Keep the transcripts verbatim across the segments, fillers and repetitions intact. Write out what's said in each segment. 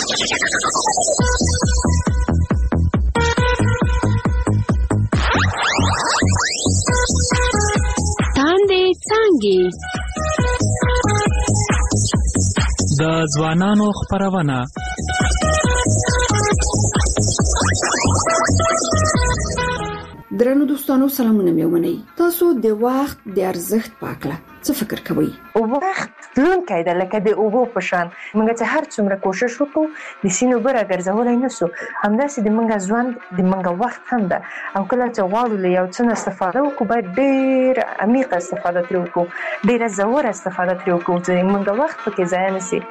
تاندې څانګې د ځوانانو خپرونه. درنو دوستانو سلامونه مې ومنئ. تاسو د وخت د ارزښت په اړه څه فکر کوئ؟ وخت تلونکی دی لکه د اوبو په شان. موږ چې هر څومره کوشش وکړو د سیند اوبه راګرځولی نه سو، همداسې د موږ ژوند د موږ وخت هم ده. او کله چې غواړو له یو څه نه استفاده وکړو باید ډېر عمیقه استفاده ترې وکړو، ډېره ژوره استفاده ترې وکړو چې موږ وخت پکې ضایع نه سي.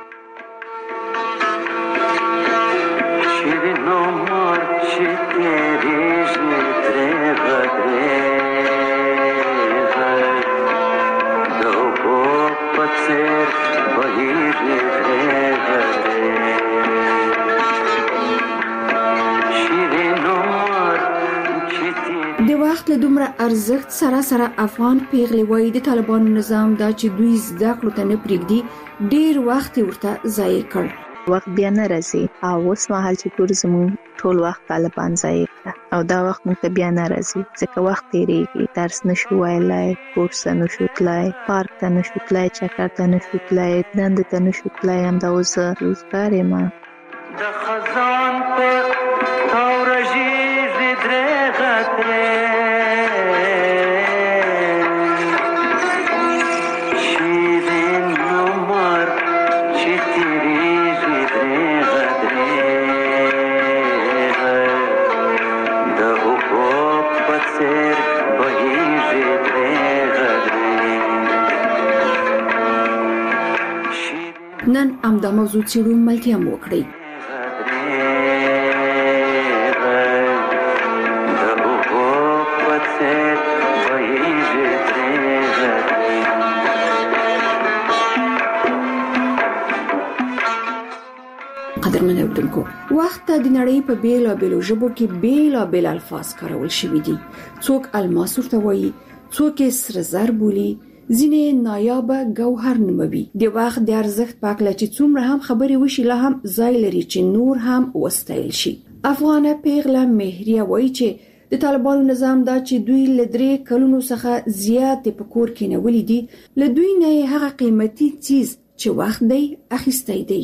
د وخت له دومره ارزښت سره سره افغان پیغلې وایي د طالبانو نظام دا چې دوی زده کړو ته نه پرېږدي ډېر وخت ورته ضایع کړ. وخت بیا نه راځي او اوس مهال چې ګور زموږ ټول وخت طالبان ضایع کړه او دا وخت موږ ته بیا نه راځي ځکه وخت تېرېږي، درس نشو ویلی، کورس ته نشو تللی، پارک ته نشو تللی، چکر ته نشو تللی، دندې ته نشو تللی. همدا اوس زه روزګار یم. د خزان په تورژیزې درېغه ترې شیرین عمر چې تېرېږي درېغه درېغه د اوبو په څېر بهېږي درېغه درېغه. نن همدا موضوع څېړو، ملتیا مو وکړئ. قدرمن اوریدونکو، وخت ته د نړۍ په بیلابیلو ژبو کې بیلابیل الفاظ کارول شوي دي. څوک الماس ورته وایي، څوک یې سره زر بولي، ځینې نایابه ګوهر نوموي. د وخت د ارزښت په اړه چې څومره هم خبرې وشي لا هم ځای لري چې نور هم وستایل شي. افغانه پیغله مهریه وایي چې د طالبانو نظام دا چې دوی له درې کلونو څخه زیات په کور کې نیولي دي، له دوی نه هغه قیمتي چیز چې وخت دی اخیستی دی.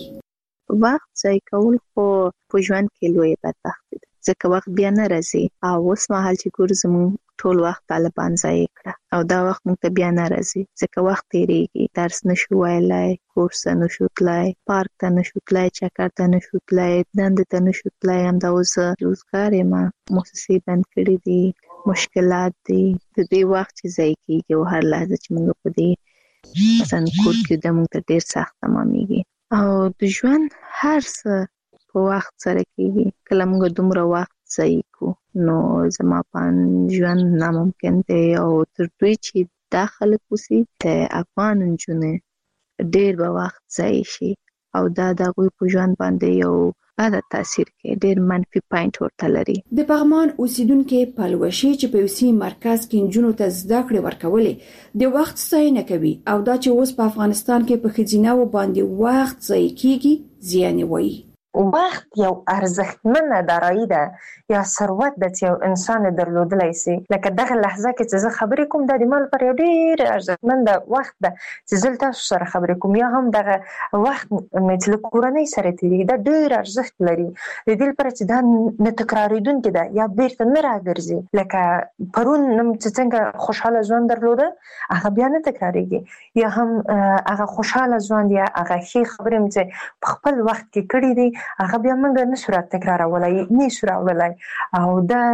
وخت ضایع کول خو په ژوند کې لوی بدبختي ده ځکه وخت بیا نه راځي او اوس مهال چې ګور زموږ ټول وخت طالبان ضایع کړه او دا وخت موږ ته بیا نه راځي ځکه وخت تېرېږي، درس نشو ویلی، کورس ته نشو تللی، پارک ته نشو تللی، چکر ته نشو تللی، دندې ته نشو تللی. همدا اوس زه روزګار یم، موسسې بند کړي دي، مشکلات دي، د دې وخت چې ضایع کېږي او هر لحظه چې موږ په دې مثلا کور کې د موږ ته ډېر سخت تمامېږي او د ژوند هر څه په وخت سره کېږي. کله موږ دومره وخت ضایع کړو نو زما په ژوند ناممکن دی او تر دوی چې دا خلک اوسي د افغان نجونې ډېر به وخت ضایع شي او دا د هغوی په ژوند باندې یو بده تاثیر کوي، ډېر منفي پاینټ ورته لري. د پغمان اوسیدونکي پلوشي چې په یوسي مرکز کې نجونو ته زده کړې ورکولې د وخت ستاینه کوي او دا چې اوس په افغانستان کې په ښځینه‌وو باندې وخت ضایع کیږي زیان وایي. وخت یو ارزښتمنه دارایی ده یا ثروت ده چې یو انسان درلودلی سي. لکه دغه لحظه کې چې زه خبرې کوم دا د ما لپاره یو ډېر ارزښتمنده وخت ده چې زه تاسو سره خبرې کوم، یا هم دغه وخت مې چې له کورنۍ سره تېرېږي دا ډېر ارزښت لري د دې لپاره چې دا نه تکرارېدونکې ده یا بیرته نه راګرځي. لکه پرون چې څنګه خوشحاله ژوند درلوده هغه بیا نه تکرارېږي، یا هم هغه خوشحاله ژوند یا هغه ښې خبرې چې په خپل وخت کې کړي دي هغه بیا موږ نشو را تکرارولای، نشو راوړلی. او دا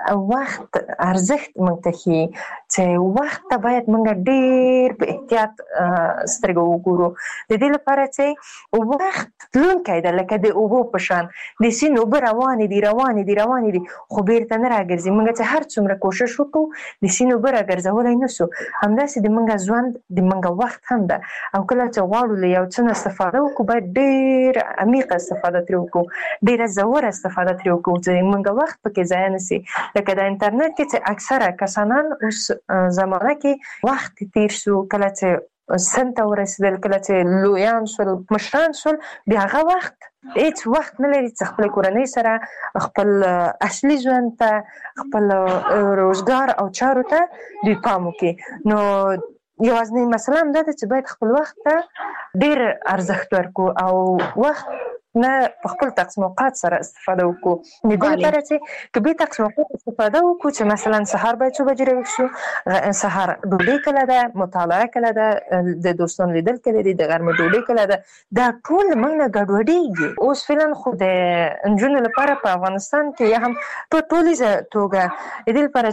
وخت ارزښت موږ ته ښيي چې وخت ته باید موږ ډېر په احتیاط سترګې وګورو د دې لپاره چې وخت تلونکی دی لکه د اوبو په شان. د سیند اوبه روانې دي روانې دي روانې دي خو بیرته نه راګرځي. موږ چې هر څومره کوشش وکړو د سیند اوبه راګرځولی نه سو، همداسې د موږ ژوند د موږ وخت هم ده. او کله چې غواړو له یو څه نه استفاده وکړو باید ډېر عمیقه استفاده ترې وکړو، ډېره ژوره استفاده ترې وکړو چې موږ وخت پکې ضایع نه سي. لکه د انټرنیټ کې چې اکثره کسانان اوس زمانه کې وخت تیر شو، کله چې سن ته ورسېدل، کله چې لویان شول، مشران شول، بیا هغه وخت هیڅ وخت نه لري چې خپل کورنۍ سره خپل اصلي ژوند ته، خپل روزګار او چارو ته دوی پام وکړي. نو یوازینۍ مسله هم دا ده چې باید خپل وخت ته ډېر ارزښت ورکړو او وخت نه په خپل تقسیم اوقات سره استفاده وکړو. د دې لپاره چې که به تقسیم اوقات استفاده وکړو چې مثلا سهار باید څو بجې راویښ شو، سهار ډوډۍ کله ده، مطالعه کله ده، د دوستانو لیدل کله دي، د غرمې ډوډۍ کله ده، دا ټول موږ نه ګډوډېږي. اوس فعلا خو د نجونو لپاره په افغانستان کې یا هم په ټولیزه توګه د دې لپاره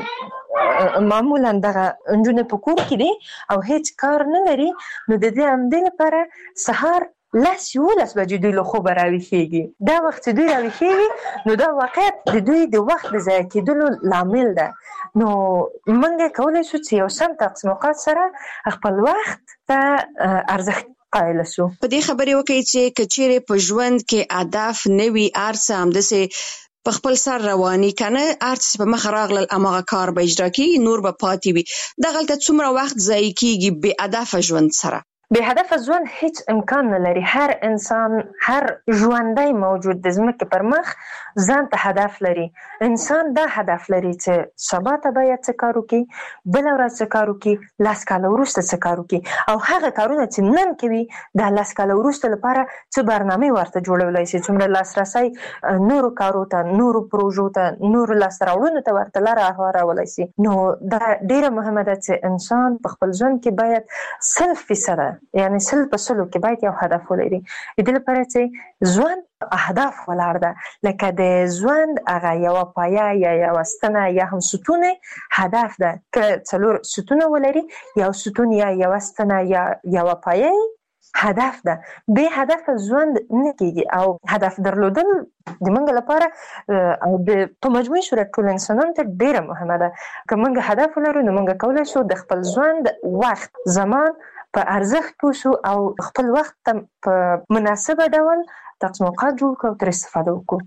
چې معمولا دغه نجونې په کور کې دي او هیڅ کار نه لري، نو د دې همدې لپاره سهار لس یولس بجې دوی له خوبه راویښېږي. دا وخت چې دوی راویښېږي نو دا واقعیت د دوی د وخت د ضایع کېدلو لامل ده. نو موږ کولی شو چې یو سم تقسیم اوقات سره خپل وخت ته ارزښت قایل شو. په دې خبرې وکړئ چې که چیرې په ژوند کې هدف نه وي، هر څه همداسې په خپل سر رواني کنه، هر څه په مخه راغلل هماغه کار به اجرا کېږي، نور به پاتې وي. دغلته څومره وخت ضایع کېږي بې هدفه ژوند سره؟ بې هدفه ژوند هیڅ امکان نه لري. هر انسان، هر ژوندی موجود د ځمکې پر مخ ځان ته هدف لري. انسان دا هدف لري چې سبا ته باید څه کار وکړي، بله ورځ څه کار وکړي، لس کاله وروسته څه کار وکړي، او هغه کارونه چې نن کوي دا لس کاله وروسته لپاره څه برنامې ورته جوړولی شي، څومره لاسرسی نورو کارو ته، نورو پروژو ته، نورو لاسته راوړنو ته ورته لاره هوارولی شي. نو دا ډېره مهمه ده چې انسان په خپل ژوند کې باید سل فیصده یعنی سل په سلو کې باید یو هدف ولري. د دې لپاره چې ژوند اهداف ولاړ ده، لکه د ژوند هغه یوه پایه یا یوه ستنه یا هم ستون هدف ده. که څلور ستونه ولري، یو ستون یا یوه ستنه یا یوه پایه هدف ده. بې هدف ژوند نه کېږي او هدف درلودل د موږ لپاره او د په مجموعي صورت ټول انسانانو ته ډېره مهمه ده. که موږ هدف ولرو نو موږ کولی شو د خپل ژوند وخت، زمان په ارزښت پوه شو او خپل وخت ته په مناسبه ډول تقسیم اوقات جوړ کړو او ترې استفاده وکړو.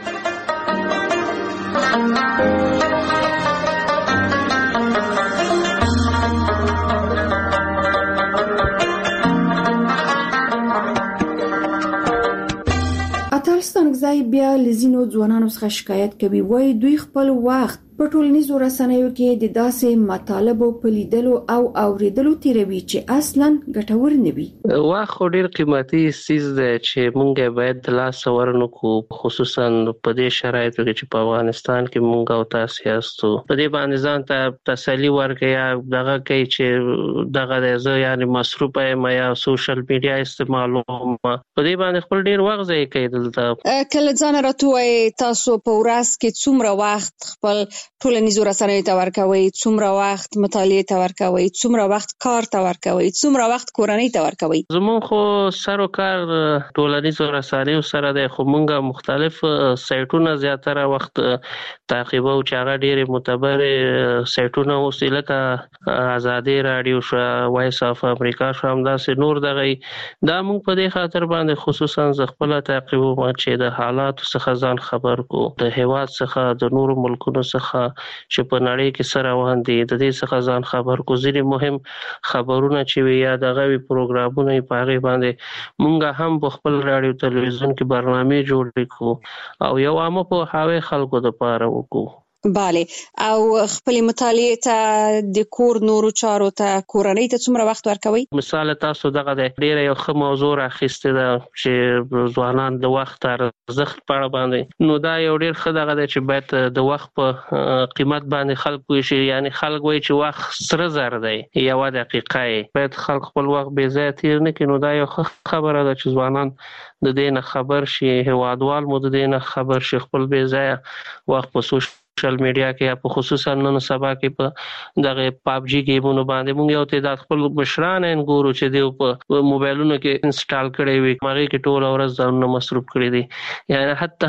اتل ستانکزی بیا له ځینو ځوانانو څخه شکایت کوي، وایي دوی خپل وخت په ټولنیزو رسنیو کې د داسې مطالبو په لیدلو او اوریدلو تیروي چې اصلا ګټور نه وي. وخت خو ډېر قیمتي څیز دی چې موږ باید د لاسه ورنکړو، خصوصا په دې شرایطو کې چې په افغانستان کې موږ او تاسو یاستو. په دې باندې ځان ته تسلي ورکړئ یا دغه کوي چې دغه دی زه یعنې مصروفه یم یا سوشل میډیا استعمالوم، په دې باندې خپل ډېر وخت ضایع کوي. دلته کله ځان راته ووایئ تاسو په ورځ کې څومره وخت خپل ټولنیزو رسنیو ته ورکوئ، څومره وخت مطالعې ته ورکوئ، څومره وخت کار ته ورکوئ، څومره وخت کورنۍ ته ورکوئ؟ زموږ خو سر و کار ټولنیزو رسنیو سره دی، خو موږ مختلف سایټونه زیاتره وخت تعقیبو چې هغه ډېرې معتبرې سایټونه اوس لکه ازادي راډیو شو، وایس اف امریکا شو، همداسې نور دغه دا موږ په دې خاطر باندې خصوصا زه خپله تعقیبوم چې د حالاتو څخه ځان خبر کو، د هیواد څخه، د نورو ملکونو څخه چې په نړۍ کې څه روان دي د دې څخه ځان خبر کو. ځینې مهم خبرونه چې وي یا دغه وي پروګرامونه یې په هغې باندې موږ هم په خپل راډیو تلویزیون کې برنامې جوړې کړو او یو عامه پوهاوی خلکو دپاره وکړو. بله، او خپل مطالعې ته، د کور نورو چارو ته، کورنۍ ته څومره وخت ورکوئ؟ مثال تاسو دغه دی ډېره یو ښه موضوع راخیستې ده چې ځوانان د وخت ارزښت په اړه باندې، نو دا یو ډېر ښه دغه دی چې باید د وخت په قیمت باندې خلک پوه شي. یعنې خلک وایي چې وخت سره زر دی، یوه دقیقه یې باید خلک خپل وخت بې ځایه تېر نه کړي. نو دا یو ښه خبره ده چې ځوانان د دې نه خبر شي، هیوادوال مو د دې نه خبر شي، خپل بې ځایه وخت په سوشل سوشل میډیا کې یا په خصوصا نن سبا کې په دغه پابجي گیمونو باندې موږ یو تعداد خپل مشران یې ګورو چې دوی په موبایلونو کې انسټال کړی وي، هغې کې ټوله ورځ ځانونه مصروف کړي دي. یعنې حتی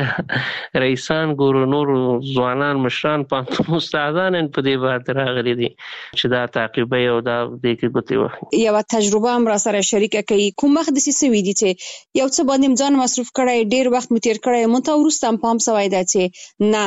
موږ رئیسان ګورو، نور ځوانان مشران پوهنتون استادان یې په دې باندې راغلي دي چې دا تعقیبوي او دا دې کې ګوتې وهي. یوه تجربه هم را سره شریکه کوي، کوم وخت داسې سوي دي چې یو څه باندې ځان مصروف کړی، ډېر وخت مو تېر کړی، مونږ ته وروسته هم پام سوی ده چې نه ما باید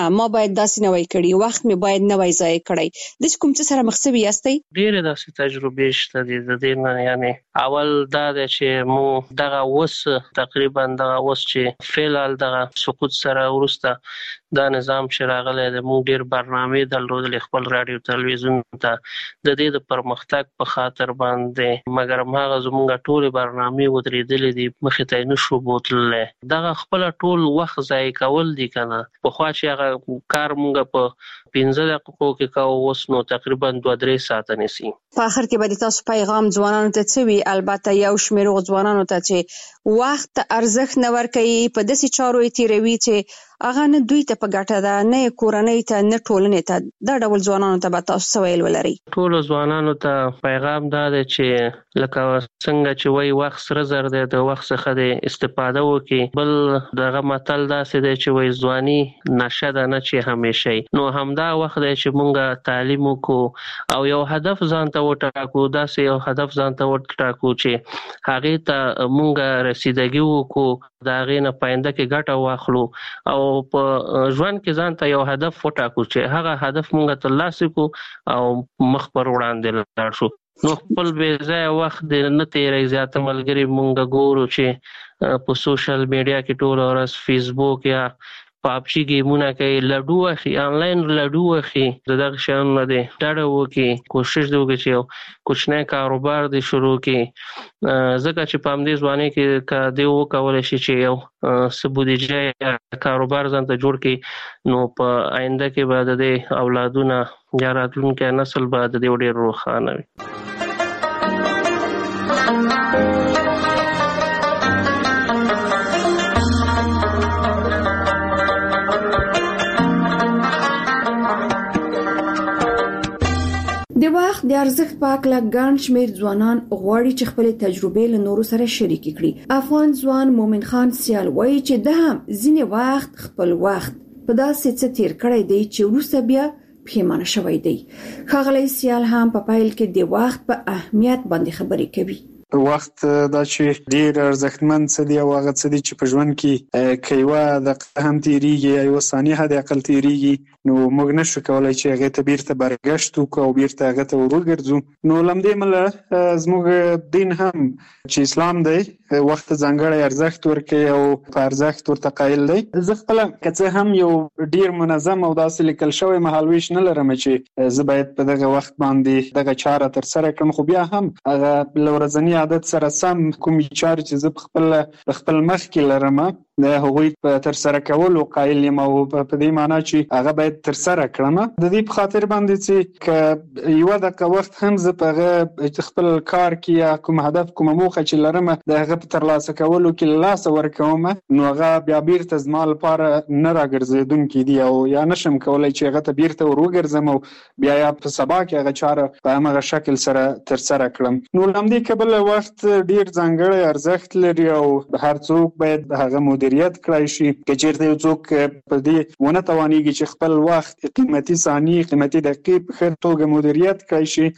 باید داسې نه وای کړی، وخت مې باید نه وای ضایع کړی. د کوم څه سره مخ شوي یاستئ؟ ډېرې داسې تجربې شته دي د دې نه. یعنی اول دا دی چې مو دغه اوس تقریبا دغه اوس چې فعلال دغه سقوط سره وروسته دا نظام چې راغلی دی، موږ ډېر برنامې درلودلې خپل راډیو تلویزیون ته د دې د پرمختګ په خاطر باندې، مګر هماغه زموږ ټولې برنامې ودرېدلې دي، مخې ته یې نشو بوتللی. دغه خپله ټول وخت ضایع کول دي که نه. پخوا چې هغه کار موږ په پنځه دقیقو کې کوو، اوس نو تقریبا دوه درې ساعته نیسي. په آخر کې به د تاسو پیغام ځوانانو ته څه وي؟ البته یو شمېر هغو ځوانانو ته چې وخت ته ارزښت نه ورکوي، په داسې چارو یې تېروي چې هغه نه دوی ته په ګټه ده، نه یې کورنۍ ته، نه ټولنې ته. دا ډول ځوانانو ته به تاسو څه ویل ولرئ؟ ټولو ځوانانو ته پیغام دا دی چې لکه څنګه چې وایي وخت سره زر دی، د وخت څخه د استفاده وکړي. بل دغه متل داسې دی چې وایي ځواني نشه ده نه چې همیشه وي. نو همدا وخت دی چې مونږ تعلیم وکړو او یو هدف ځان ته وټاکو، داسې یو هدف ځان ته وټاکو چې هغې ته مونږ رسیدګي وکړو، د هغې نه پاینده کې ګټه واخلو او په ژوند کې ځان ته یو هدف وټاکو چې هغه هدف مونږ ترلاسه کړو او مخ پر وړاندې لاړ شو. نو خپل بې ځایه وخت دې نه تېروي. زیاته ملګري مونږ ګورو چې په سوشل میډیا کې ټوله ورځ فیسبوک یا پابجي ګیمونه کوي، لډو اخلي، انلاین لډو اخلي. د دغه شیانو نه دې ډډه وکړي، کوشش دې وکړي چې یو کوچنی کاروبار دې شروع کړي، ځکه چې په همدې ځوانۍ کې که دې وکولی شي چې یو څه بودیجه یا کاروبار ځان ته جوړ کړي، نو په آینده کې به د دې اولادونه یا راتلونکی نسل به د دې ډېر روښانه وي. د وخت د ارزښت په اړه ګڼ شمېر ځوانان غواړي چې خپل تجربې له نورو سره شریک کړي. افغان ځوان مومن خان سیال وایي چې د هم ځینې وخت خپل وخت په داسې څه تیر کړی دی چې وروسته بیا پښیمانه شوی دی. ښاغلی سیال هم په پیل کې د وخت په اهمیت باندې خبرې کوي. وخت دا چې ډیر ارزښتمن څه دی او هغه څه دی چې په ژوند کې که یوه دقیقه هم تیریږي یا یوه ثانیه حد اقل تیریږي، نو موږ نشو کولی چې هغې ته بیرته برګشت وکړو او بیرته هغه ته وروګرځو. نو له همدې امله زموږ دین هم چې اسلام دی وخت ځانګړی ارزښت ورکوي او په ارزښت ورته قایل دی. زه خپله که څه هم یو ډیر منظم او داسې لیکل شوی مهالویش نه لرم چې زه باید په دغه وخت باندې دغه چاره ترسره کړم، خو بیا هم هغه له ورځني عادت سره سم کومې چارې چې زه په خپل خپل مخ کې لرم د هغوی په ترسره کولو قایل یم او په دې معنا چې هغه باید ترسره کړم. د دې په خاطر باندې چې که یوه دقیقه وخت هم زه په هغه خپل کار کې یا کوم هدف کومه موخه چې لرم د هغه په ترلاسه کولو کې له لاسه ورکوم، نو هغه بیا بیرته زما لپاره نه راګرځېدونکي دي او یا نشم کولی چې هغه ته بیرته ور وګرځم او بیا یا په سبا کې هغه چاره په همغه شکل سره ترسره کړم. نو له همدې کبله وخت ډیر ځانګړی ارزښت لري او هر څوک باید هغه مدیریت کړای شي. که چېرته یو څوک په دې ونه توانېږي چې خپل وخت قیمتي ثانیې قیمتي دقیقې په ښه توګه مدیریت کړای شي،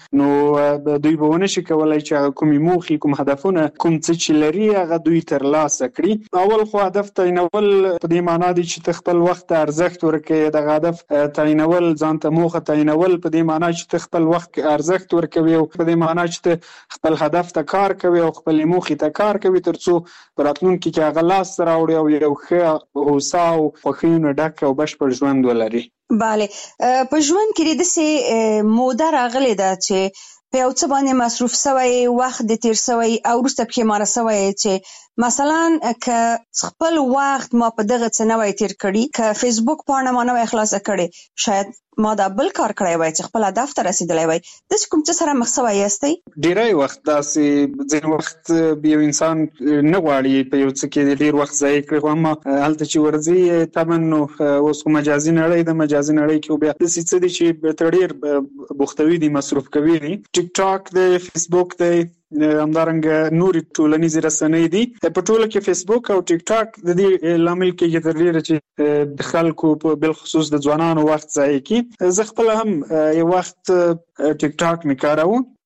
نو دوی به ونه شي کولی چې هغه کومې موخې کوم هدفونه کوم څه چې لري هغه دوی ترلاسه کړي. اول خو هدف تعینول په دې معنا دی چې ته خپل وخت ته ارزښت ورکوې. دغه هدف تعینول ځان ته موخه تعینول په دې معنا چې ته خپل وخت ارزښت ورکوې او په دې معنا چې ته خپل هدف ته کار کوي او خپل موخې ته کار کوي تر څو په راتلونکي کې هغه لاس راوړي او یو ښه هوسا او خوښیو ډک او بشپړ ژوند ولري. بله، په ژوند کې داسې موده راغلې ده چې په یو څه باندې مصروف شوی، وخت دې تیر شوی او وروسته پښیمانه شوی چې مثلا که خپل وخت ما په دغه څه نه وای تیر کړي، که فیسبوک پاڼه ما نه وای خلاصه کړې، شاید ما دا بل کار کړی وای چې خپل هدف ته رسیدلی وای. داسې کوم څه سره مخ شوی یاستئ؟ ډیری وخت داسې ځینې وخت یو انسان نه غواړي په یو څه کې ډیر وخت ضایع کړي، خو اما هلته چې ورځي طبعا نو اوس خو مجازي نړۍ ده، مجازي نړۍ کې بیا داسې څه دي چې ته ډیر بوختوي دي، مصروف کوي دي. ټیک ټاک دی، فیسبوک دی، همدارنګه نورې ټولنیزې رسنۍ دي. په ټوله کې فیسبوک او ټیک ټاک د دې لامل کېږي تر ډېره چې د خلکو په بالخصوص د ځوانانو وخت ضایع کړي. زه خپله هم یو وخت ټیک ټاک مې کاروم.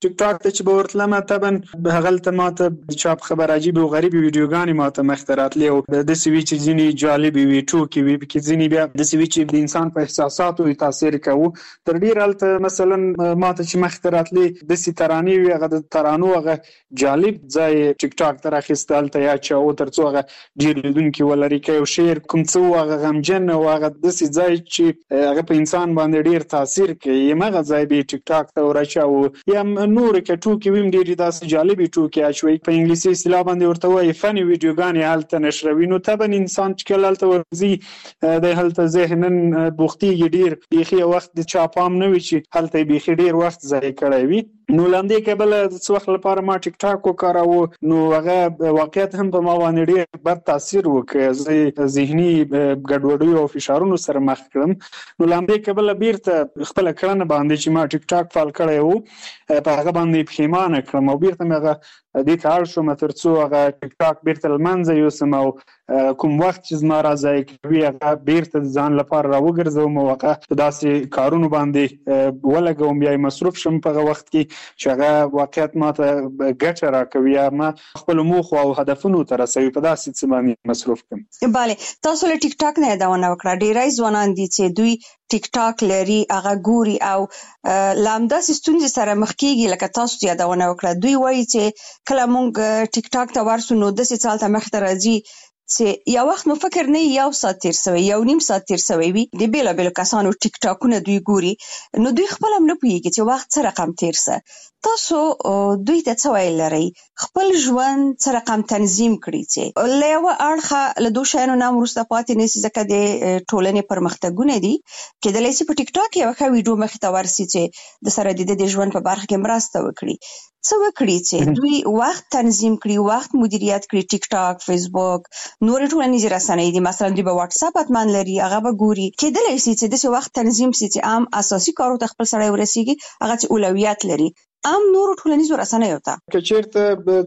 ټیک ټاک ته چې به ورتلم طبعا هغلته ماته چاپ خبر عجیب او غریب ویډیوګانې ماته مخته راتلې او داسې وي چې ځینې جالبې وي ټوکې وي پکې ځینې بیا داسې وي چې د انسان په احساساتو یې تاثیر کوو تر ډېره هلته مثلا ماته چې مخته راتلې داسې ترانې وي هغه د ترانو هغه جالب ځای ټیک ټاک ته راخیسته هلته یا چاو تر څو هغه ډېر لیدونکي ولري که یو شعر کوم څه و هغه غمجن او هغه داسې ځای چې هغه په انسان باندې ډېر تاثیر کوي همغه ځای به یې ټیک ټاک ته وراچاوو یا نورې که ټوکې وي هم ډېرې داسې جالبې ټوکې اچوي په انګلیسي اصطلاح باندې ورته وایي فني ویډیوګانې هلته نشروي نو طبعا انسان چې کله هلته ورځي دی هلته ذهناً بوختېږي ډېر بیخي یو وخت د چا پام نه وي چې هلته یې بیخي ډېر وخت ضایع کړی وي نو له همدې کبله د څه وخت لپاره ما ټیک ټاک وکاراوه نو هغه واقعیت هم په ما باندې ډېر بد تاثیر وکړ زه ذهني ګډوډیو او فشارونو سره مخ کړم نو له همدې کبله بیرته خپله کړنه باندې چې ما ټیک ټاک فعال کړی و په هغه باندې پښیمانه کړم او بیرته مې هغه دې ته اړ شوم تر څو هغه ټیک ټاک بیرته له منځه یوسم او کوم وخت چې زما را ضایع کوي هغه بیرته د ځان لپاره راوګرځوم او هغه په داسې کارونو باندې ولګوم بیا یې مصروف شم په هغه وخت کې چې هغه واقعیت ماته ګټه راکوي یا ما خپلو موخو او هدفونو ته رسوي په داسې څه باندې مصروف کړم. بله تاسو له ټیک ټاک نه یادونه وکړه ډېری ځوانان دي چې دوی ټیک ټاک لري هغه ګوري او له همداسې ستونزې سره مخ کېږي لکه تاسو یادونه وکړه دوی وایي چې کله مونږ ټیک ټاک ته ورسو نو داسې څه هلته مخته راځي چې یو وخت مو فکر نه یو ساعت تیر سوی یو نیم ساعت تیر سوی وي د بیلابیلو کسانو ټیک ټاکونه دوی ګوري نو دوی خپل هم نه پوهیږي چې وخت څه رقم تیر سه تاسو دوی ته څه ویل لرئ خپل ژوند څه رقم تنظیم کړي چې له یوه اړخه له دوو شیانو نه هم وروسته پاتې نه سي ځکه د ټولنې پرمختګونه دي کېدلی سي په ټیک ټاک یوه ښه ویډیو مخې ته ورسي چې د سره د ده د ژوند په برخه کې مرسته وکړي څه وکړي چې دوی وخت تنظیم کړي وخت مدیریت کړي ټیک ټاک فیسبوک نورې ټولنیزې رسنۍ دي مثلا دوی به واټساپ حتما لري هغه به ګوري کېدلی سي چې داسې وخت تنظیم سي چې عام اساسي کارو ته خپل سړی ورسیږي هغه چې اولویت لري عام نورو ټولنیزو رسنیو ته که چېرته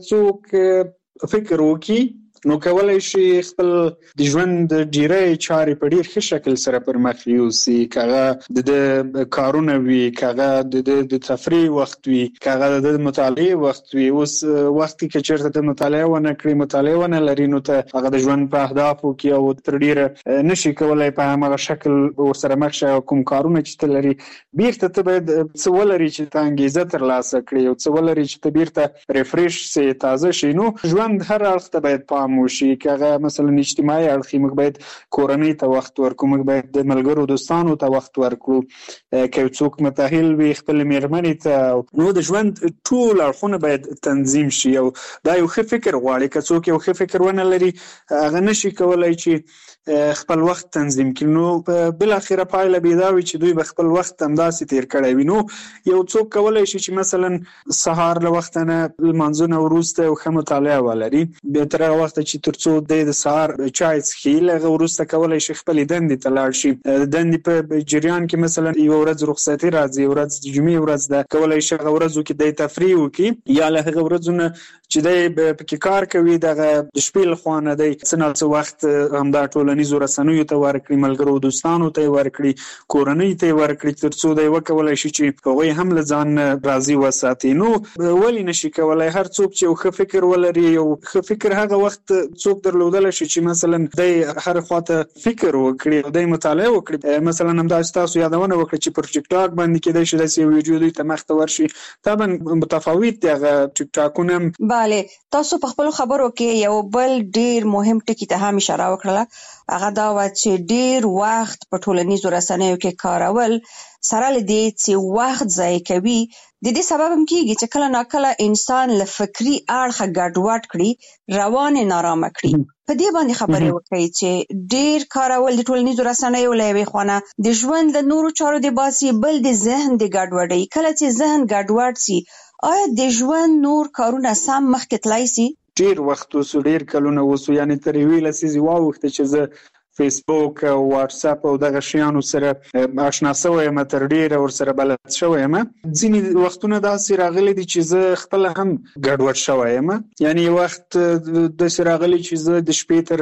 څوک فکر وکړي نو کولای شي خپل د ژوند ډیری چارې په ډیر ښه شکل سره پر مخ یوسي کاغه د کارونه وي کاغه د تفریح وخت وي کاغه د مطالعه وخت وي اوس وخت کې چیرته د مطالعه ونه کړی مطالعه ونه لري نو ته هغه د ژوند په اهدافو کې او تر ډیره نشي کولای په هغه شکل ورسره مخ شي کوم کارونه چې ته لري بیرته ته باید څه ولري چې ته انګیزه ترلاسه کړې او څه ولري چې ته بیرته ریفریش سي تازه شي نو ژوند هر اړخ ته باید پام وشي کاغه مثلا اجتماعي اړخ موږ باید کورنۍ ته وخت ورکړو موږ باید د ملګرو دوستانو ته وخت ورکړو که څوک متأهل وي خپل میرمنې ته نو د ژوند ټول اړخونه باید تنظیم شي او دا یو ښه فکر غواړي که څوک یو ښه فکر ونه لري هغه نشي کولای چې خپل وخت تنظیم کړي نو بل اخره پایله به دا وي چې دوی به خپل وخت همداسې تیر کړی وي نو یو څوک کولای شي چې مثلا سهار له وخت نه لمانځونه وروسته یو ښه مطالعه ولري بیا تر هغه وخته چې تر څو د سهار چای څښي له هغه وروسته کولای شي خپلې دندې ته لاړ شي د دندې په جریان کې مثلا یوه ورځ رخصتي راځي ورځ د جمعې ورځ ده کولای شي هغه ورځو کې د تفریح وکړي یا له هغه ورځو نه چې دی پکې کار کوي دغه د شپې له خوا نه دی څه نه څه وخت همدا ټولنیزو رسنیو ته ورکړي ملګرو دوستانو ته یې ورکړي کورنۍ ته یې ورکړي تر څو دی وکولی شي چې هغوی هم له ځان راضي وساتي نو ولې نشي کولی هر څوک چې یو ښه فکر ولري یو ښه فکر هغه وخت څوک درلودلی شي چې مثلا دی هر خواته فکر وکړي او دی مطالعه وکړي مثلا همداسې تاسو یادونه وکړه چې پر ټیک ټاک باندې کېدای شي داسې یو ویډیو دوی ته مخته ورشي طبعا متفاوت دی هغه ټیک ټاکونه هم بله تاسو په خپلو خبرو کې یو بل ډیر مهم ټکي ته هم اشاره وکړله هغه دا وه چې ډیر وخت په ټولنیزو رسنیو کې کارول سره له دې چې وخت ضایع کوي د دې سبب هم کېږي چې کله ناکله انسان له فکري اړخه ګډوډ کړي روان یې نارامه کړي په دې باندې خبرې وکړئ چې ډیر کارول د ټولنیزو رسنیو له یوې خوا نه د ژوند له نورو چارو د باسي بل د ذهن د ګډوډۍ کله چې ذهن ګډوډ سي آیا د ژوند نور کارونه سم مخکې تللی سي ډیر وخت اوسو ډیر کلونه اوسو یعنی تر یوې لسیزې واوښته چې زه فیسبوک او واتساپ او دغه شیانو سره آشنا شوی یم تر ډیره ورسره بلد شوی یم ځینې وختونه داسې راغلي دي چې زه خپله هم ګډوډ شوی یم یعنی یو وخت داسې راغلی چې زه د شپې تر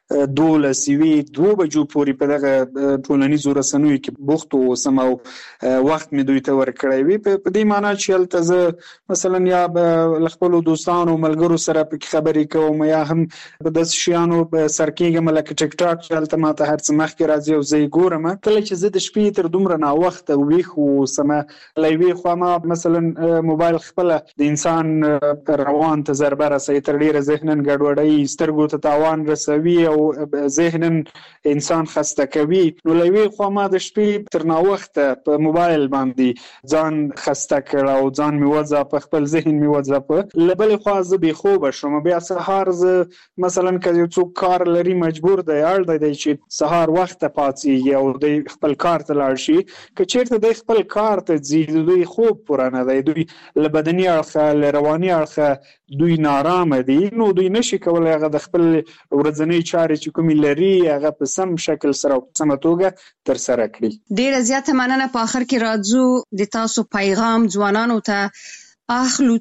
دولس وی دوه بجو پورې په دغه ټولنیزو رسنیو کې بوخت اوسم او وخت مې دوی ته ورکړی وي. په دې معنی چې هلته زه مثلا یا له خپلو دوستانو ملګرو سره پکې خبرې کوم یا هم په داسې شیانو سر کېږم لکه ټیک ټاک چې هلته ماته هر څه مخکې راځي او زه یې ګورم. کله چې زه د شپې تر دومره ناوخته ویښ اوسم له یوې خوا ما مثلا موبایل خپله د انسان روان ته ضربه رسوي، تر ډېره ذهنا ګډوډوي، سترګو ته تاوان رسوي او ذهنا انسان خسته کوي. نو له یوې خوا ما د شپې تر ناوخته په موبایل باندې ځان خسته کړ او ځان مې وځاپه، خپل ذهن مې وځاپه. له بلې خوا زه بې خوبه شوم. بیا سهار زه مثلا که یو څوک کار لري مجبور دی اړ دی چې سهار وخته پاڅېږي او دی خپل کار ته لاړ شي. که چېرته دی خپل کار ته ځي د دوی خوب پوره نه دی، دوی له بدني اړخه له رواني اړخه دوی نارامه دي، نو دوی نشي کولی هغه د خپل ورځنۍ چارې چې کومې لري هغه په سم شکل سره او په سمه توګه ترسره کړي. ډېره زیاته مننه. په آخر کې راځو د تاسو پیغام ځوانانو ته اخلو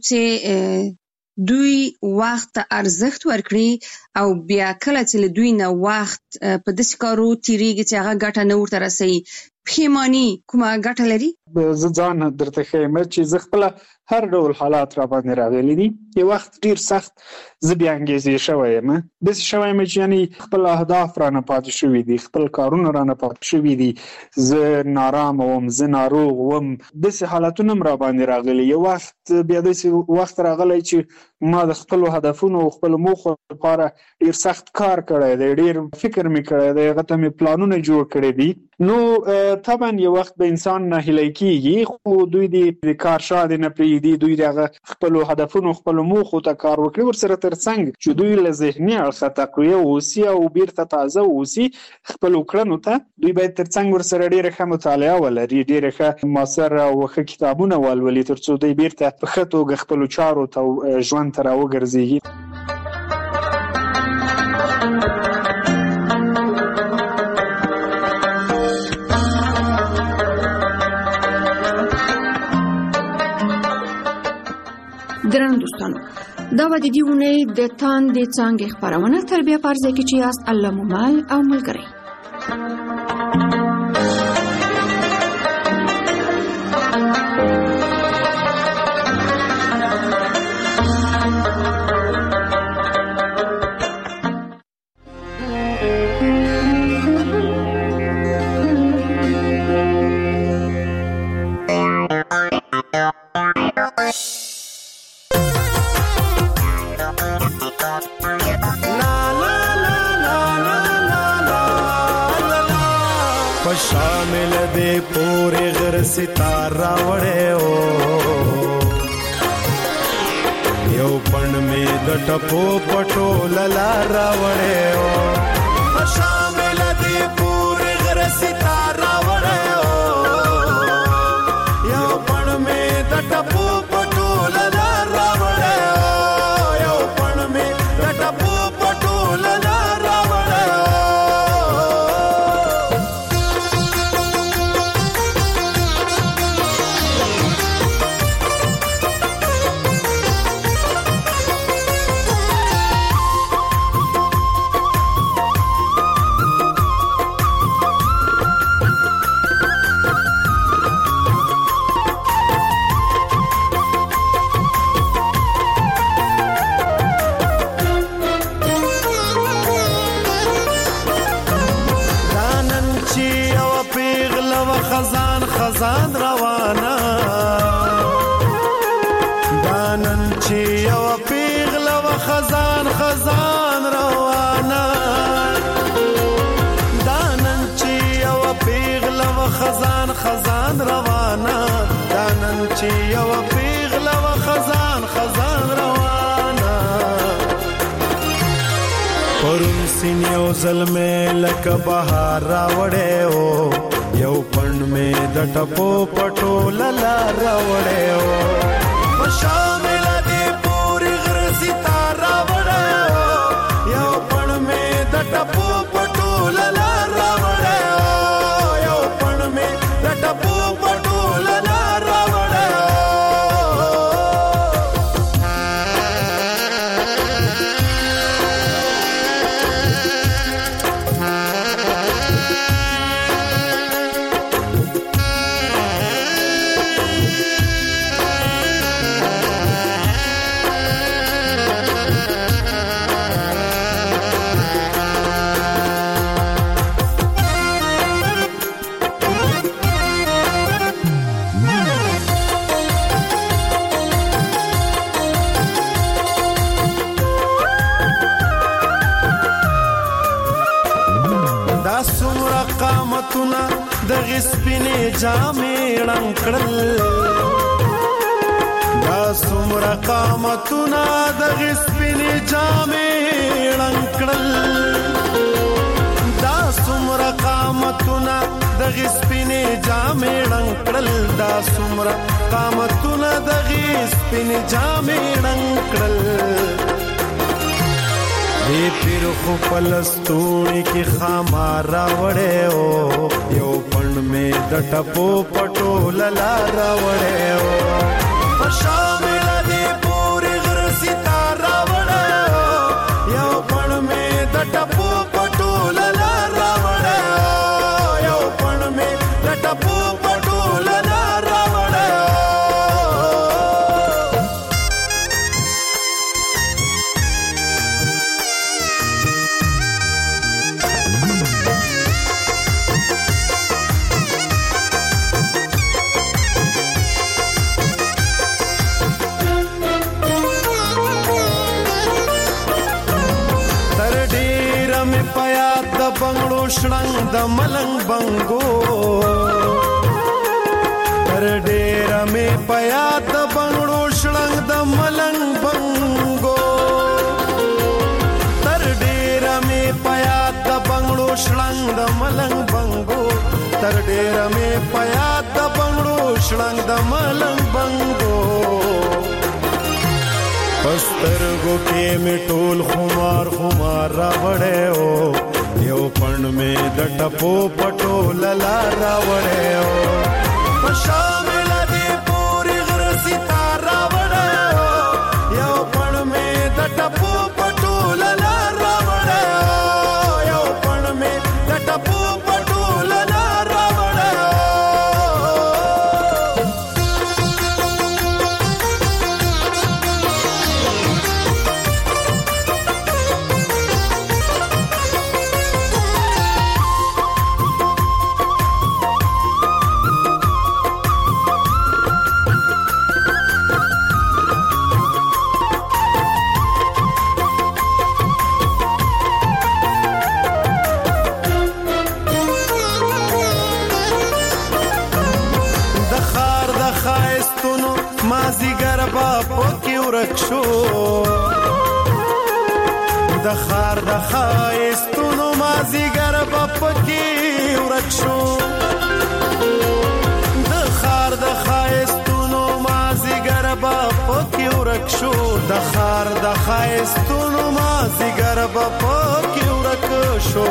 چې دوی وخت ته ارزښت ورکړي او بیا کله چې له دوی نه وخت په داسې کارو تېرېږي چې هغه ګټه نه ورته رسوي، پښیماني کومه ګټه لري؟ زه ځان درته ښیم چې زه خپله هر ډول حالات را باندې راغلي دي. یو وخت ډېر سخت زه بې انګېزې شوی یم، داسې شوی یم چې یعنې خپل اهداف رانه پاتې شوي دي، خپل کارونه رانه پاتې شوي دي، زه نارامه وم، زه ناروغ وم، داسې حالتونه هم را باندې راغلي. یو وخت بیا داسې وخت راغلی چې ما د خپلو هدفونو او خپلو موخو لپاره ډېر سخت کار کړی دی، ډېر فکر مې کړی دی، هغه ته مې پلانونه جوړ کړي دي. نو طبعا یو وخت به انسان ناهیلی کېږي، خو دوی د کار شاته نه پرېږدي، دوی د هغه خپلو هدفونو خپلو موخو ته کار وکړي، ورسره تر څنګ چې دوی له ذهني اړخه تقویه واوسي او بیرته تازه واوسي خپلو کړنو ته. دوی باید تر څنګ ورسره ډېره ښه مطالعه ولري، ډېره ښه مؤثر او ښه کتابونه ولولي، تر څو دوی بیرته په ښه توګه خپلو چارو ته ژوند ته راوګرځېږي. درنو دوستانو، دا و د دې اونۍ د تاندې څانګې خپرونه. تر بیا په هر ځای کې چې یاست الله مو مل او ملګری. شامل دے پورے غر ستارہ وڑے ہو یو پن میں دٹپو پٹو للارا وڑے ہو شامل دے پورے غر ستارہ وڑے ہو یو پن میں دٹپو پٹو للارا وڑے ہو یو پن میں دٹپو پٹو للارا وڑے ہو خزان خزان روانا دانن چی یو پیغل و خزان خزان روانا دانن چی یو پیغل و خزان خزان روانا دانن چی یو پیغل و خزان خزان روانا پرون سین یو ظلمه لک بهار راوړې او یو پن میں دټپو پټو للا راوړې او شامل دې پوری غر ستاره وړې یو پن میں دټپو پټو للا راوړې یو پن میں دټپو پټو للا راوړې څومره قامتونه د غسپینې جامې ړنګ کړل دا څومره قامتونه د غسپینې جامې ړنګ کړل دا څومره قامتونه د غسپینې جامې ړنګ کړل دا څومره قامتونه د غسپینې جامې ړنګ کړل دی پیر خو پلستونی کی خامار راوڑے ہو یو پند میں د ټپو پټو للا راوڑے ہو شامل دی پوری غر ستار راوڑے ہو یو پند میں د ټپو پټو للا راوڑے ہو یو پند میں د ټپو پټو للا راوڑے ہو بنگړو شړنګ د ملنګ بنګو تر ډېر مې پیا د بنگړو شړنګ د ملنګ بنګو تر ډېر مې پیا د بنگړو شړنګ د ملنګ بنګو تر ډېر مې پیا د بنگړو شړنګ د ملنګ بنګو پسترګو کې مې ټول خمار خمار راوړې او یو پند میں د ټپو پټو للا راوړې او شامل دی پوری غر ستار راوړې او یو پند میں د ټپو پټو للا راوړې او یو پند میں د ټپو پټو للا راوړې شو د خار د خایستونو مازیګر بپکی ورک شو د خار د خایستونو مازیګر بپکی ورک شو د خار د خایستونو مازیګر بپکی ورک شو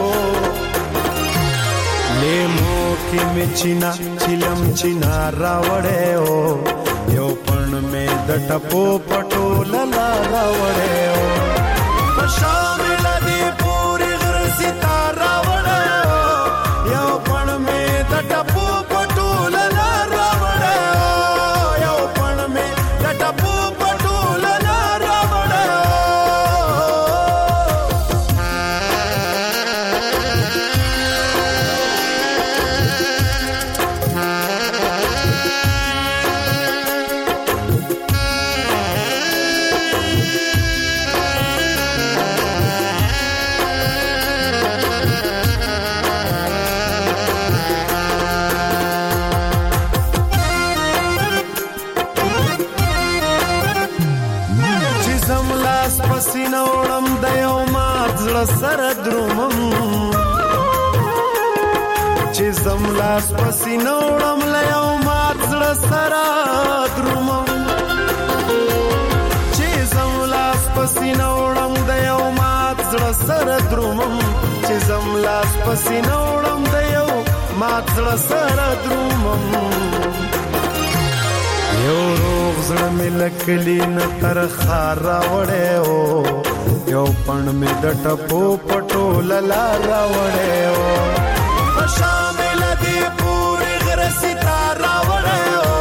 لیمو کې مچینا چلم چینا راوړې او یو پند میں د ټپو پټو للا راوړې او شامل دی پوری غر ستار راوړې او یو پند میں د ټپو پټو للا راوړې او یو پند میں د ټپو پټو للا راوړې سینوړم د یو مات زړه سره درومم چې زم لاس په سینوړم له یو مات زړه سره درومم چې زم لاس په سینوړم د یو مات زړه سره درومم چې زم لاس په سینوړم د یو مات زړه سره درومم یو روغ زړه مې لکلی نه تر خار راوړې او یو پند مې د ټپو پټو للا راوړې او شامل دی پوری غر ستار راوړې او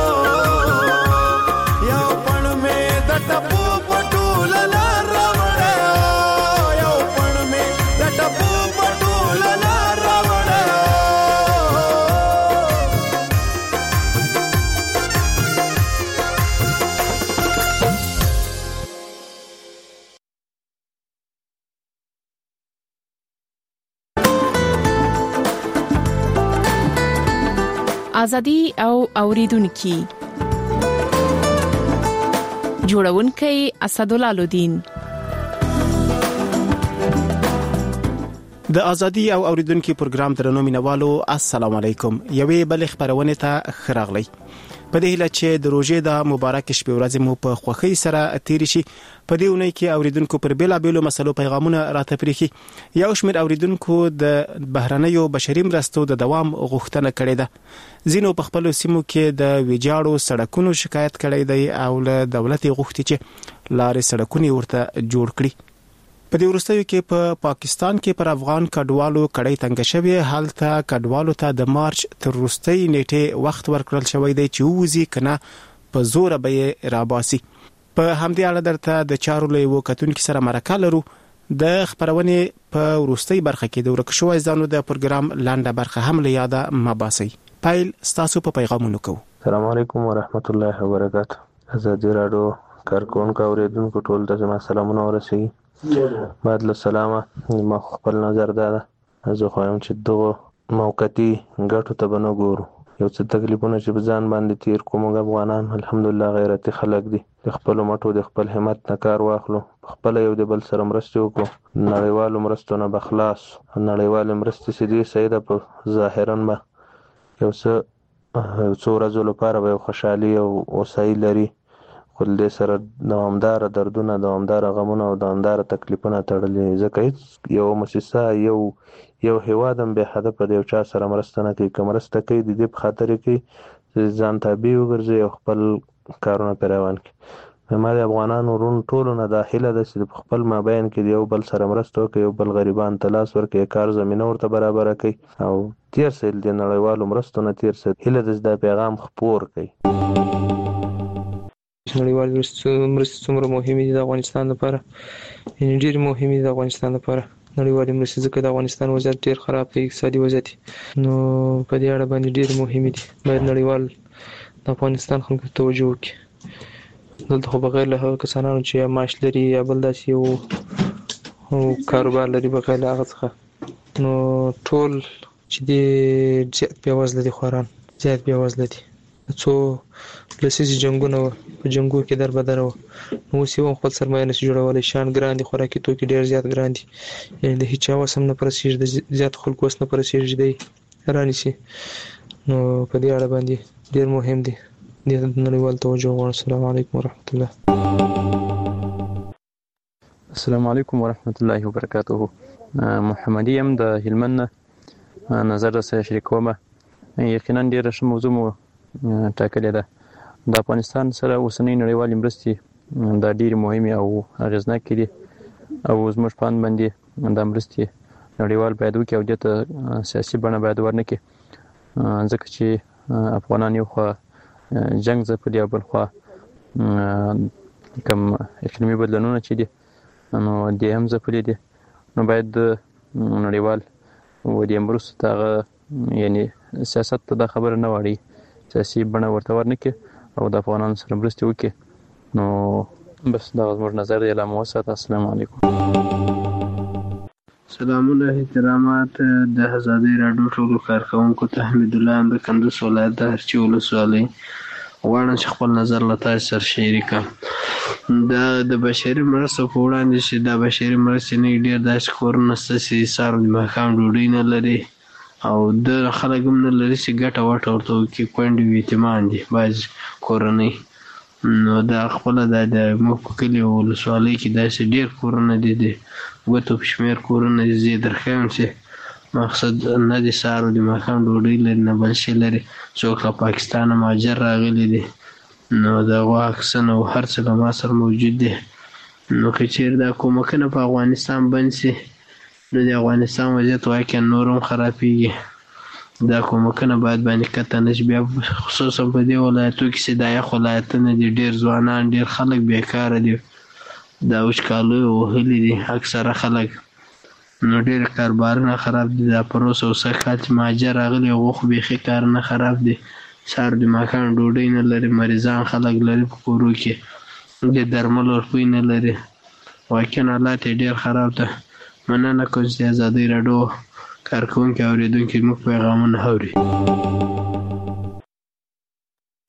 یو پند مې د ټپو پټو للا راوړې او یو پند مې د ټپو پټو للا راوړې ازادي او اوریدونکو جوړونکي اسدالله لودین د ازادي او اوریدونکو پروګرام درنو مینوالو السلام علیکم یوې بل خبرونه ته خراغلی په دې هیله چې د روزې د مبارک شپې ورځې مو په خوښۍ سره تیر شي په دې ونې کې اوریدونکو پر بیلا بیلو مسلو پیغامونه راته پریخي یو شمېر اوریدونکو د بهرنیو بشري مرستو د دوام غوښتنه کړې ده ځینو په خپل سیمو کې د ویجاړو سړکونو شکایت کړی دی او له دولت غوښتي چې لارې سړکونه ورته جوړ کړي په دې ورستیو کې په پا پاکستان کې پر افغان کډوالو کړي تنګ شوی حالت کډوالو ته د مارچ تر وروستۍ نیټه وخت ورکړل شوی دی چې وځي کنه په زور به راباسي په همدې اړه درته د چارو له وکټونکو سره مرکه لرو د خبرونه په وروستۍ برخه کې د ورکشوي ځانو د پروګرام لاندې برخه هم له یاده مباسي پایل ستاسو په پیغامونو کو السلام علیکم ورحمت الله وبرکاته ازادي رادیو کارکونکو اوریدونکو ټول ته زما سلامونه ورسوي بعد له سلامه ما خپل نظر دا ده زه خوایم چې دغه موقتی ګټو ته بنو ګورو یو څه تکلیفونه چې بزان باندې تیر کوم افغانان الحمدلله غیرتي خلک دي خپل مټو د خپل همت نه کار واخلو خپل یو د بل سره مرسته وکړو نړیوالو مرستو نه بخلاص نړیوال مرستې سدي سیده په ظاهرا ما یو څه څو ورځې لپاره به خوشحالي او اوسای لري خو دې سره دوامدار دردونه دوامدار غمونه او دوامدار تکلیفونه تړلي ځکه یو مؤسسه یو یو هوادم به هدف په یو چا سره مرسته نه کوي کومرسته کوي د دې په خاطر کې ځان تابع وګرځي او خپل کارونه پیروان کوي ما د افغانانو رون ټولو نه داخله د خپل مابین کې یو بل سره مرسته کوي یو بل غریبان تلاش ورکوي کار زمينه ورته برابر کوي او تیر سیل د نړیوالو مرستو نه تیر سیل هله د پیغام خپور کوي نړیوال مرستې څومره مهمې دي د افغانستان لپاره یعنی ډېر مهمې دي د افغانستان لپاره نړیوال مرستې ځکه د افغانستان وضعیت ډېر خراب دی اقتصادي وضعیت نو په دې اړه باندې ډېر مهمې دي باید نړیوال د افغانستان خلکو توجه وکړي دلته خو بغیر له هغو کسانو چې معاش لري یا بل داسې یو کاروبار لري بغیر له هغه څخه نو ټول چې دې زیات بېوزله دي خواران زیات بېوزله دي څو لسیزې جنګونه وو په جنګو کې در بدر وو نو اوس یې خپل سرمایه نشي جوړولی شان ګران دي خوراکي توکي ډېر زیات ګران دي یعنې د هېچا وس هم نه په رسېږي د زیات خلکو وس نه په رسېږي دی رانیسي نو په دې اړه باندې ډېر مهم دي دې ته نړیوال توجه غواړم السلام علیکم ورحمت الله السلام علیکم ورحمت الله وبرکاته محمدی ام د هلمند نظر سره شریکوم یقینا ډېر ښه موضوع مو ټاکلې ده د افغانستان سره اوسنۍ نړیوالې مرستې دا ډېرې مهمې او اغېزناکې دي او زموږ په اند باندې دا مرستې نړیوال باید وکړي او دې ته سیاسي بڼه باید ورنه کړي ځکه چې افغانان یو خوا جنګ ځپلي او بل خوا کوم اقلیمي بدلونونه چې دي نو دې هم ځپلي دي نو باید نړیوال و دې مرستو ته هغه یعنې سیاست ته دا خبره نه واړي سیاسي بڼه ورته ورنه کړي او د افغانانو سره مرستې وکړي نو بس دا زموږ نظر دی لا مو وساته السلام علیکم سلامونه احترامات د ازادي راډیو ټولو کارکونکو ته حمید الله د کندوز ولایت د هرچی ولسوالۍ غواړم چې خپل نظر له تاسو سره شریک کړم دا د بشري مرستو په وړاندې چې دا بشري مرستې نه ډېر داسې کورونه شته چې سهار د ماښام ډوډۍ نه لري او د خلک هم نه لري چې ګټه وټه ورته وکړي کونډې وي یتیمان دي بعض کورنۍ نو دا خپله دا د موږ په کلي او ولسوالۍ کې داسې ډېر کورونه دي د ګوتو په شمېر کورونه دي زه یې درښیم چې مقصد نه د سهار د ماښام ډوډۍ لري نه بل شی لري څوک له پاکستانه مهاجر راغلي دي نو د هغو عکسونه او هر څه له ما سره موجود دي نو که چېرې دا کومکونه په افغانستان بند شي نو د افغانستان وضعیت واقعا نور هم خرابېږي دا کومکونه باید باندې کته نه شي بیا خصوصا په دې ولایتو کې چې دا یخ ولایتونه دي ډېر ځوانان ډېر خلک بېکاره دي دا وچکالیو وهلي دي اکثره خلک نو ډېر کاروبارونه خراب دي دا پروس او سږ کال چې مهاجر راغلي هغو خو بیخي کارونه خراب دي سهار د ماښام ډوډۍ نه لري مریضان خلک لري په کورو کې د درملو روپۍ نه لري واقعا حالات یې ډېر خراب ده مننه کوم چې ازادي راډیو کارکونکي اورېدونکي موږ پیغامونه اوري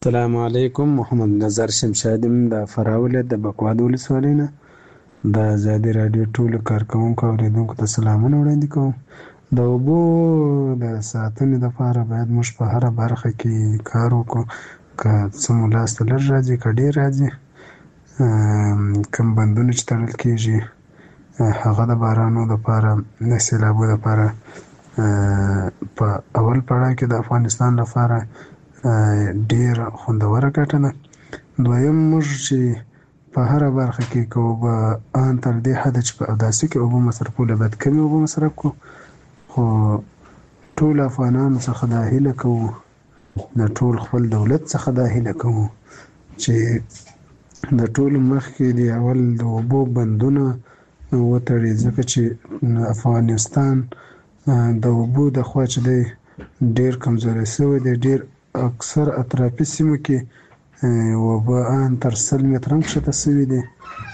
السلام علیکم. محمد نظر شمشادم د فراوله د بکواد ولسوالۍ نه د آزادي رادیو ټولو کارکونکو او اوریدونکو ته سلامونه وړاندې کوم. د اوبو د ساتنې لپاره باید موږ په هره برخه کې کار وکړو، که څه مو لاس ته لږ راځي که ډېر راځي. کوم بندونه چې تړل کېږي هغه د بارانو لپاره د سیلابو لپاره په اول پړاو کې د افغانستان لپاره ډېره خوندوره ګټه ده. دویم موږ چې په هره برخه کې که اوبه ان تر دې حده چې په اوداسه کې اوبه مصرفوله باید کمې اوبه مصرف کړو، خو ټول افغانانو څخه دا هیله کوو، د ټول خپل دولت څخه دا هیله کوو چې د ټولو مخکې د اول د اوبو بندونه وتړي، ځکه چې افغانستان د اوبو د خوا چې دی ډېر کمزوری شوی دی. ډېر اکثر اطرافي سیمو کې اوبه ان تر سل متره هم کښته شوي دي.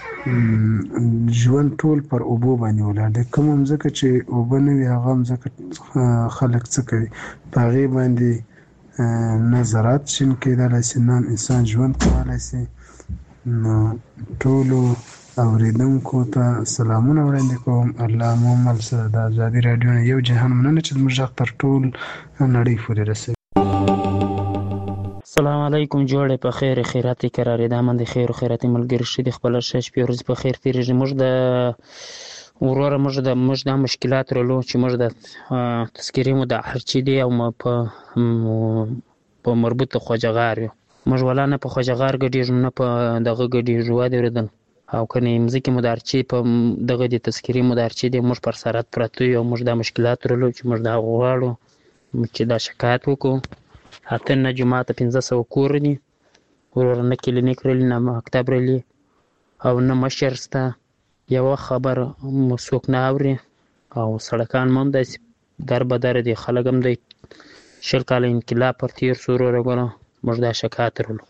ژوند ټول پر اوبو باندې ولاړ دی. کومه مځکه چې اوبه نه وي هغه مځکه خلک څه کوي؟ په هغې باندې نه زراعت شین کېدلی شي، نه انسان ژوند کولی شي. نو ټولو اوریدونکو ته سلامونه وړاندې کوم. الله مو مل شه. د آزادي رادیو نه یو جهان مننه چې زموږ غږ تر ټول نړۍ پورې رسوي. السلام علیکم. جوړې په خیر خیرات قرار ده. من د خیر او خیرات ملګری شه د خپل شش پیروز په خیر تیریږي. موږ د ورور موږ د موږ د مشکلات رلو چې موږ د تذکری مو د هرچی دی او په په مربوطه خوجغار یو موږ ولا نه په خوجغار ګډیږو نه په دغه ګډیږو واده ورېدل او کنه مزکی مدارچی په دغه د تذکری مدارچی دی موږ پر سرات پراتو یو موږ د مشکلات رلو چې موږ د غواړو چې دا شکایت وکړو. اته نه جماعت پنځه سوه کور دي، ورور نه کلینیک رلی نه مکتب رلی او نه مشر سته. یو خبر مسوک نه اوري او سړکان هم داسې در بدر دي، خلک هم د شل کاله انقلاب پر تیر سو وروره ګوره موږ دا شکایت رلو.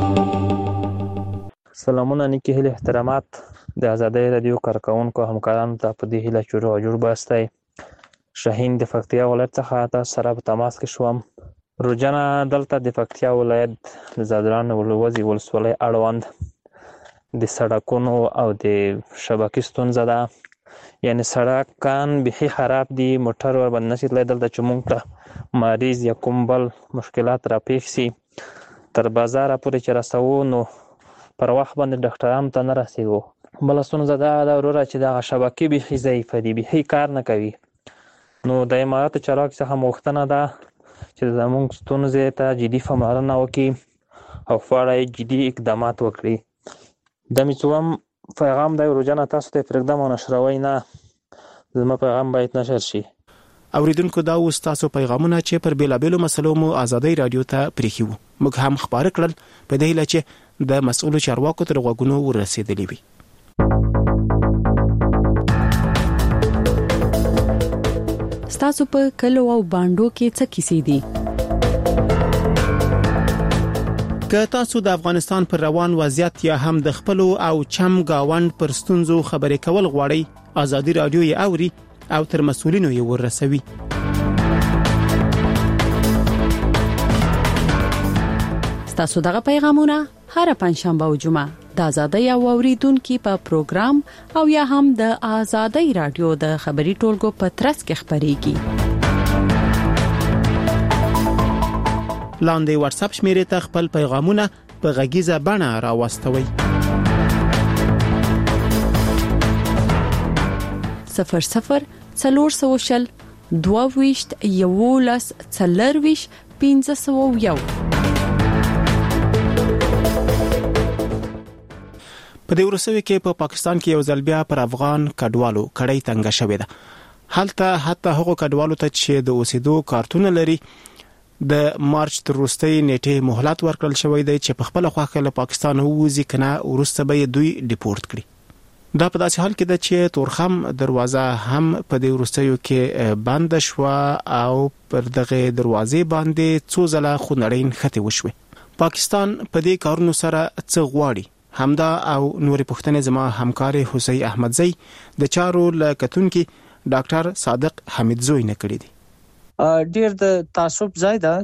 سلامونه نیکی هیله احترامات د آزادۍ رادیو کارکونکو همکارانو ته په دې هیله چې روغ جوړ باستی. شاهین د پکتیا ولایت څخه تاسو سره په تماس کې شوم. روجنه دلته د پکتیا ولایت د زادران ولوزي ولسوالۍ اړوند د سړکونو او د شبکې ستونزه ده. یعنی سړکان بیخي خراب دي، موټر ور باندې نشي تللی. دلته چې موږ ته مریض یا کوم بل مشکلات راپېښ سي تر بازاره پورې چې رسوو نو پر وخت باندې ډاکټرانو ته نه رسېږو. بله ستونزه دا ده وروره چې دغه شبکې بیخي ضعیفه دي، بیخي کار نه کوي. نو د اماراتو چارواکو څخه غوښتنه ده چې زموږ ستونزې ته جدي پاملرنه وکړي او په اړه یې جدي اقدامات وکړي. د مې څوم پیغام دی روجانه تاسو ته پرېږدم او نشروئ نه، زما پیغام باید نشر شي. اوریدونکو دا اوس تاسو پیغامونه چې پر بیلابیلو مسلو مو آزادۍ رادیو ته پریښي وو موږ هم خبر کړل په دې هیله چې د مسؤلو چارواکو تر غوږونو ورسېدلې وي. ستاسو په کلو او باندو کې څه کیسې دي؟ که تاسو د افغانستان پر روان وضعیت یا هم د خپلو او چم گاوند پر ستونزو خبرې کول غواړئ، آزادي رادیو یې اوري او تر مسؤلینو یې ورسوي. ستاسو دغه پیغامونه هر پنځشنبه او جمعه د آزادۍ او اوریدونکو په پروګرام او یا هم د آزادۍ رادیو د خبري ټولګو په ترڅ کې خبريږي. لاندې واتس اپ شمیرې ته خپل پیغامونه په غږیزه بڼه راوستوي. صفر صفر څلور سوه شل دوه ویشت یولس څلور ویشت پنځه سوه یو. په دې ورسوي کې په پاکستان کې یو ځل بیا پر افغان کډوالو کړۍ تنګه شوې ده. هلته حتی هغو کډوالو ته چې د اوسېدو کارتونه لري د مارچ تر وروستۍ نیټې مهلت ورکړل شوی دی چې په خپل خوښه له پاکستان ووځي کنه ورسته به دوی ډیپورت کړي. دا په داسې حال کې ده چې تورخم دروازه هم په دې وروستیو کې بند شو او پر دغه دروازې باندې څو ځله خونړۍ نښتې وشوې. پاکستان په دې کارونو سره څه غواړي؟ همدا او نورې پوښتنې زما همکار حسین احمدزی د چارو له کتونکو ډاکټر صادق حمیدزوی نه کړې دي. ډیر د تعصب ځای ده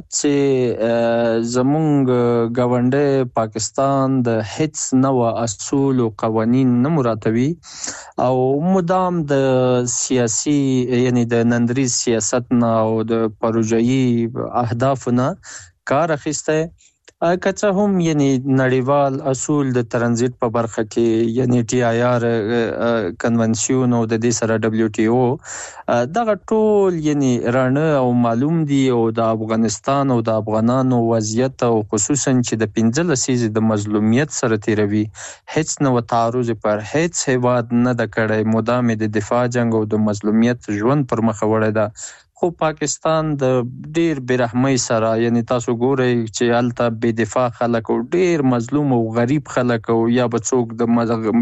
چې زمونږ ګاونډي پاکستان د هیڅ نوع اصول او قوانین نه مراتبي او مدام د سیاسي یعنی د نندریز سیاست نه او د پروژایي اهدافونه کار اخیسته کچه هم یعنی نړیوال اصول د ترانزیت په برخه کې یعنی ټي آی آر کنونسیون او د دې سره دبليو ټي او دغه ټول یعنی رانه او معلوم دي او د افغانستان او د افغانانو وضعیت او خصوصا چې د پنځه لسیزې د مظلومیت سره تیروي هیڅ نو تعرض پر هیڅ هیواد نه د کړه مدام د دفاع جنگ او د مظلومیت ژوند پر مخ وړه ده خو پاکستان د ډیر برحمۍ سره یعنی تاسو ګورئ چې الته بې دفاع خلک او ډیر مظلوم او غریب خلک او یا بچوک د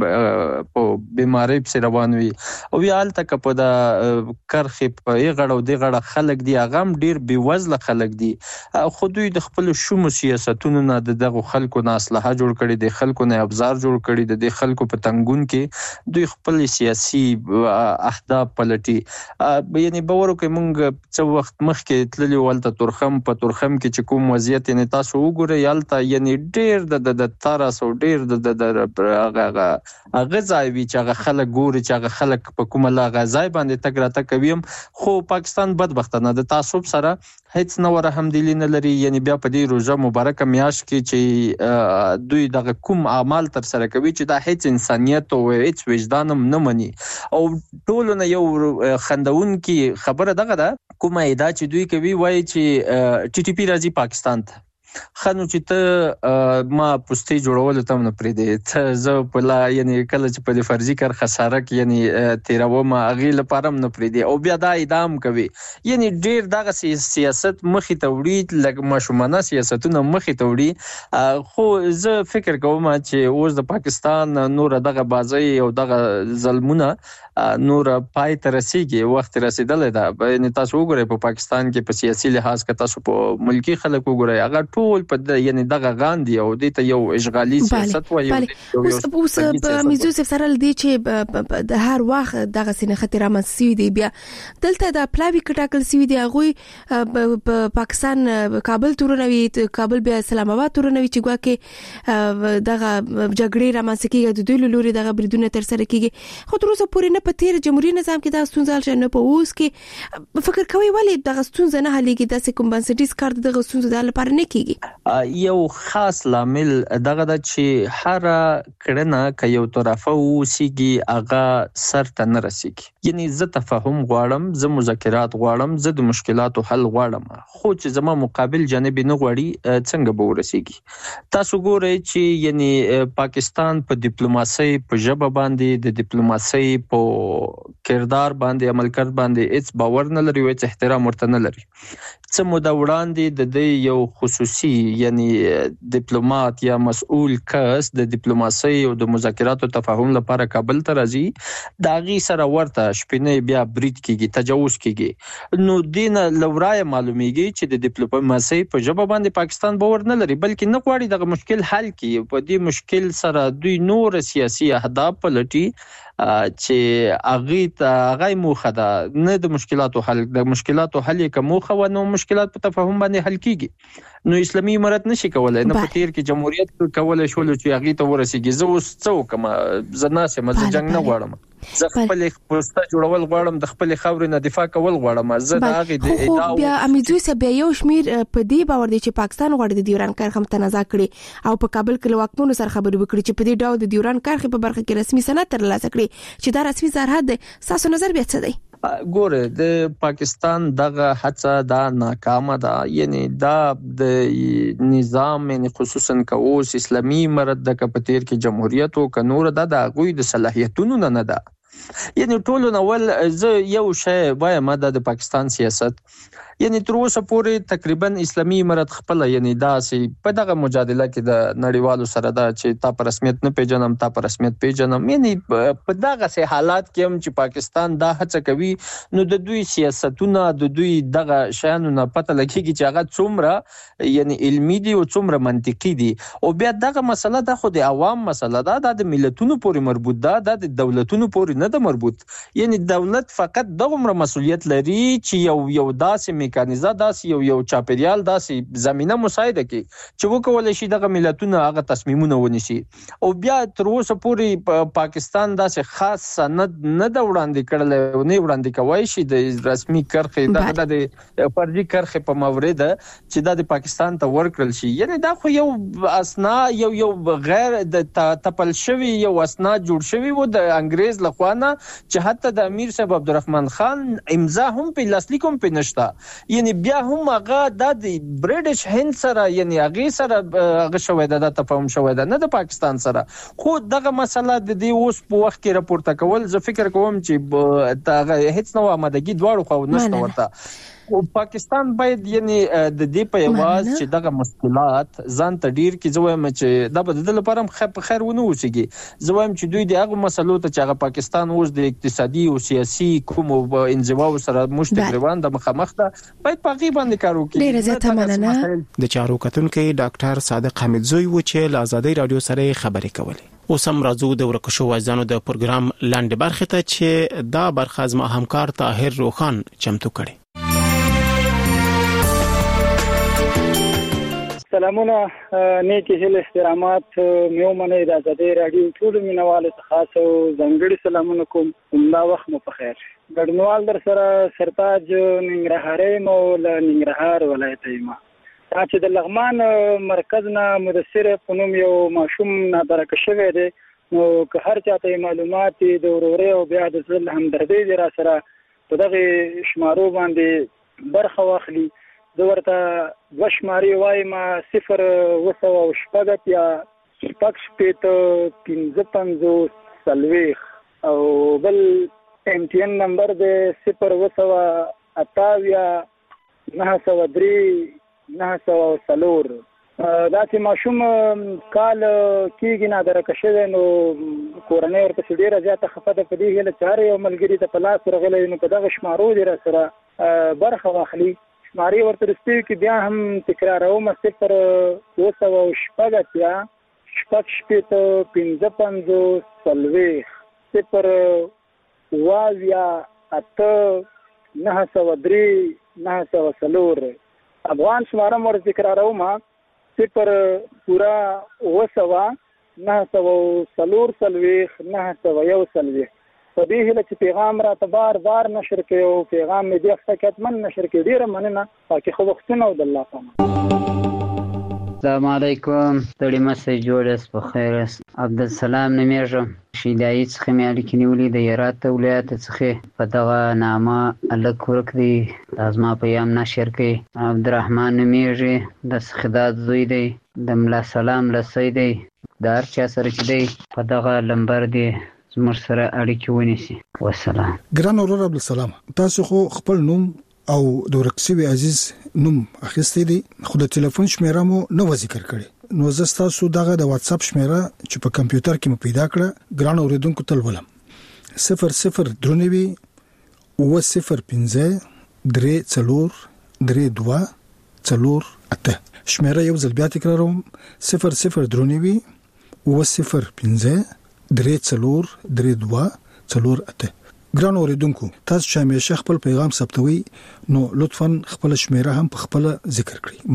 په بیماری په روان وي او یا الته په د کرخې په غړو د غړه خلک دی هغه ډیر بې وزله خلک دي خو دوی د خپل شوم سیاستونو نه دغه خلکو نه اصلاح جوړ کړي د خلکو نه ابزار جوړ کړي د خلکو په تنګون کې دوی خپل سیاسي اهداف پلټي یعنی باور کوي مونږ څو وخت مخکې تللی ولته تورخم په تورخم کې چې کوم وضعیت یعنی تاسو وګورئ یالته یعنی ډیر د د تارس او ډیر د د هغه غذای وی چې هغه خلک ګوري چې هغه خلک په کومه لا غذای باندې تک راته کویم خو پاکستان بدبختانه د تعصب سره هیڅ نو رحمدلی نه لري یعنی بیا په دې روزه مبارکه میاش کې چې دوی دغه کوم اعمال تر سره کوي چې دا هیڅ انسانيت او هیڅ وجدانم نه مني او ټول نه یو خندون کې خبره دغه ده کومه ادا چې دوی کوي وایي چې ټي ټي پی راځي پاکستان ته خنو چې ته ما پوسټي جوړول ته نه پرې دي ته زه په لا یعنی کله چې په فرضي کار خساره کې یعنی تیرو ما اغه لپاره نه پرې دي او بیا دا ادام کوي یعنی ډیر دغه سیاست مخې ته وړي لکه مشمنه سیاستونه مخې ته وړي خو زه فکر کوم چې اوس د پاکستان نور دغه بازي او دغه ظلمونه نور پای ته رسیږي وخت رسیدلې ده یعنی تاسو وګورئ په پاکستان کې په سیاسي لحاظ کې تاسو په ملکی خلک وګورئ هغه ټول په یعنی دغه غاندي او د ته یو اشغالي سیاست وایي اوس اوس په میزوسف سره لدی چې د هر وخت دغه سینه خطر امنسي دی بیا دلته د پلاوی کټاکل سی دی هغه په پاکستان کابل تورنوي کابل بیا اسلام آباد تورنوي چې ګواکې دغه جګړې رامنځکیږي د دوی لوري دغه بریدونه تر سره کیږي خو تر اوسه پورې نه په تیر جمهوریت نظام کې دا ستونزه شنه په اوس کې فکر کوي ولی دغه ستونزه نه حلېږي د کوم بنسټیز کار دغه ستونزه د لپاره نه کیږي یو خاص لامل دغه د چې هر کړنه ک یو طرفه وسیږي هغه سر ته نه رسیږي یعنی زه تفاهم غواړم زه مذاکرات غواړم زه د مشکلاتو حل غواړم خو چې زما مقابل جانب نه غواړي څنګه به ورسیږي تاسو ګورئ چې یعنی پاکستان په ډیپلوماسي په ژبه باندې د ډیپلوماسي په کردار باندې عمل کړ باندې هیڅ باور نه لري او هیڅ احترام ورته نه لري څه موده وړاندې د دې یو خصوصي یعنی ډیپلوماټ یا مسؤل کس د ډیپلوماسي او د مذاکراتو تفاهم لپاره کابل ته راځي دا غي سره ورته شپنه بیا برید کیږي تجاوز کیږي نو دین لورای معلومیږي چې د ډیپلوماسي په ژبه باندې پاکستان باور نه لري بلکې نه غواړي دغه مشکل حل کړي په دې مشکل سره دوی نور سیاسي اهداف پلټي چې اغه ته غي موخه ده نه د مشکلاتو حل د مشکلاتو حل کومه و نو مشکلات په تفاهم باندې حل کیږي نو اسلامي امارت نشي کولای نه په تیر کې جمهوریت کولای شول چې اغه ته ورسیږي زه اوس څو کوم زناسه مزه جنگ نه غواړم زه خپل پوسټه جوړول غواړم د خپل خاورې نه دفاع کول غواړم زه دا غي د ادعا بیا امیدوي سه بیا یو شمیر په دې باور دي چې پاکستان غواړي د دیوران کرخه متنازع کړي او په کابل کې واکمنو سره خبرې وکړي چې په دې ډول د دیوران کرخه په برخه کې رسمي سند ترلاسه کړي چې دا رسمي سرحد دی تاسو نظر بیا څه دی ګوره د پاکستان دغه هڅه دا ناکامه ده یعنی دا د نظام یعنی خصوصا کوس اسلامي امارت د کپتیر کې جمهوریت او کنور د غوی د صلاحیتونو نه نه ده یعنی ټول نو ول زه یو شی وایم د پاکستان سیاست یعنی تر اوسه پورې تقریبا اسلامي امارت خپل یعنی داسې په دغه مجادله کې د نړیوالو سره دا چې تا په رسمیت نه پیژنم تا په رسمیت پیژنم یعنی په دغه سه حالات کې هم چې پاکستان دا هڅه کوي نو د دوی سیاستونه د دوی دغه شانو نه پته لګیږي چې هغه څومره یعنی علمي دي او څومره منطقي دي او بیا دغه مسله د خو د عوام مسله ده د ملتونو پورې مربوط ده د دولتونو پورې نه د مربوط. یعنی دولت فقط دغه مسؤلیت لري چې یو یو داسې میکانیزه داسې یو یو چاپیریال داسې زمينه مساعده کړي چې وکولای شي دغه ملتونه هغه تصمیمونه ونیسي. او بیا تر اوسه پورې پاکستان داسې خاص سند نه د وړاندې کړل او نه وړاندې کوي شي د رسمي کرخې دغه د فرضي کرخې په مورید چې د پاکستان ته ورکړل شي. یعنی دا خو یو اسنا یو یو غیر د تپل شوی یو اسنا جوړ شوی و د انګريز لخوا نه چې حتی د امیر صاحب عبدالرحمن خان امضا هم په لاسلیک هم په نشتا. یعنی بیا هم هغه د برټش هند سره یعنی هغه سره هغه شوی د تفاهم شوی د نه د پاکستان سره. خو دغه مسله د دې اوس په وخت کې راپورته کول زه فکر کوم چې دا هیڅ نو آمادګي دواړو خو نشته ورته. او پاکستان باید یعنی د دې په یواز چې دغه مشکلات ځان ته ډیر کې زویم چې د بدل لپاره خپ خیر ونه وسیږي. زویم چې دوی د هغه مسلو ته چې هغه پاکستان اوس د اقتصادي او سیاسي کوم انزوا سره مشتګروان د مخامخ ده باید په غي باندې کار وکړي. ډیر زیاته مننه. د چارو کتونکو ډاکټر صادق حمیدزوی و چې له آزادۍ رادیو سره خبرې کولې. اوس هم راځو د ورکشو وایزانو د پروګرام لاندې برخه ته چې دا برخه از ما همکار طاهر روخان چمتو کړي. سلامونه نیکی هیله احترامات میو منې د آزادۍ رادیو ټول مینوالو ته خاص او ځانګړي سلامونه کوم. دا وخت مو په خیر. ګډنوال در سره سرتاج ننګرهاري مو له ننګرهار ولایت یم. دا چې د لغمان مرکز نه مدثر په نوم یو ماشوم نادرکه شوی دی نو که هر چاته معلومات د وروري او بیا د ځل همدردي دی را سره په دغه شمارو باندې برخه واخلي. زه ورته دوه شمارې وایم صفر وسو او شپږ یا شپږ شپېته پنځه پنځوس څلوېښت او بل ایم ټي ان نمبر دی صفر وسو اتاویا نهه سوه درې نهه سوه څلور. دا چې ماشوم کال کېږي نادرکه شوی نو کورنۍ ورپسې ډېره زیاته خفه ده. په دې هیله چې هر یو ملګري ته په لاس ورغلی نو په دغه شمارو دې را سره برخه واخلي. شماري ورته رسېږي کې بیا هم تکراروم صفر اوه سوه شپږ اتیا شپږ شپېته پنځه پنځوس څلوېښت صفر اوه اویا اته نهه سوه درې نهه سوه څلور. افغان شماره م ورته تکراروم صفر پوره اوه سوه نهه سوه څلور څلوېښت نهه سوه یو څلوېښت. په دې هیله چې پیغام را ته بار بار نشر کړي او پیغام مې دې حقیقتمن نشر کړي. ډېره مننه. پاکي خو وختونه او د الله پامان. السلام علیکم. ستړي مسئ جوړ است بخیر است. عبدالسلام نومیږم. شیدایي څخه مې اړیکې نیولې د هرات ولایت څخه په دغه نامه الک ورک دی د زما پیغام نشر کړي. عبدالرحمن نومیږي د سخداد زوی دی د ملا سلام لسی دی د هر چا سره چې دی په دغه لمبر دی زموږ سره اړیکې ونیسي. والسلام. ګران اورور عبدالسلام تاسو خو خپل نوم او د ورکسوي عزیز نوم اخیستی دی خو د ټلیفون شمیره مو نو ذکر کړي نو زه تاسو دغه د واتس اپ شمیره چې په کمپیوټر کې مو پیدا کړه ګران اوریدونکو تل ولم صفر صفر درنوي او صفر پنځه درې څلور درې دوه څلور اته. شمیره یو ځل بیا تکراروم صفر صفر درنوي او صفر پنځه درې څلور درې دوه څلور اته. ګران اوریدونکو تاسو چې همیشه خپل پیغام ثبتوي نو لطفاً خپل شمیره هم په خپل ذکر کړئ.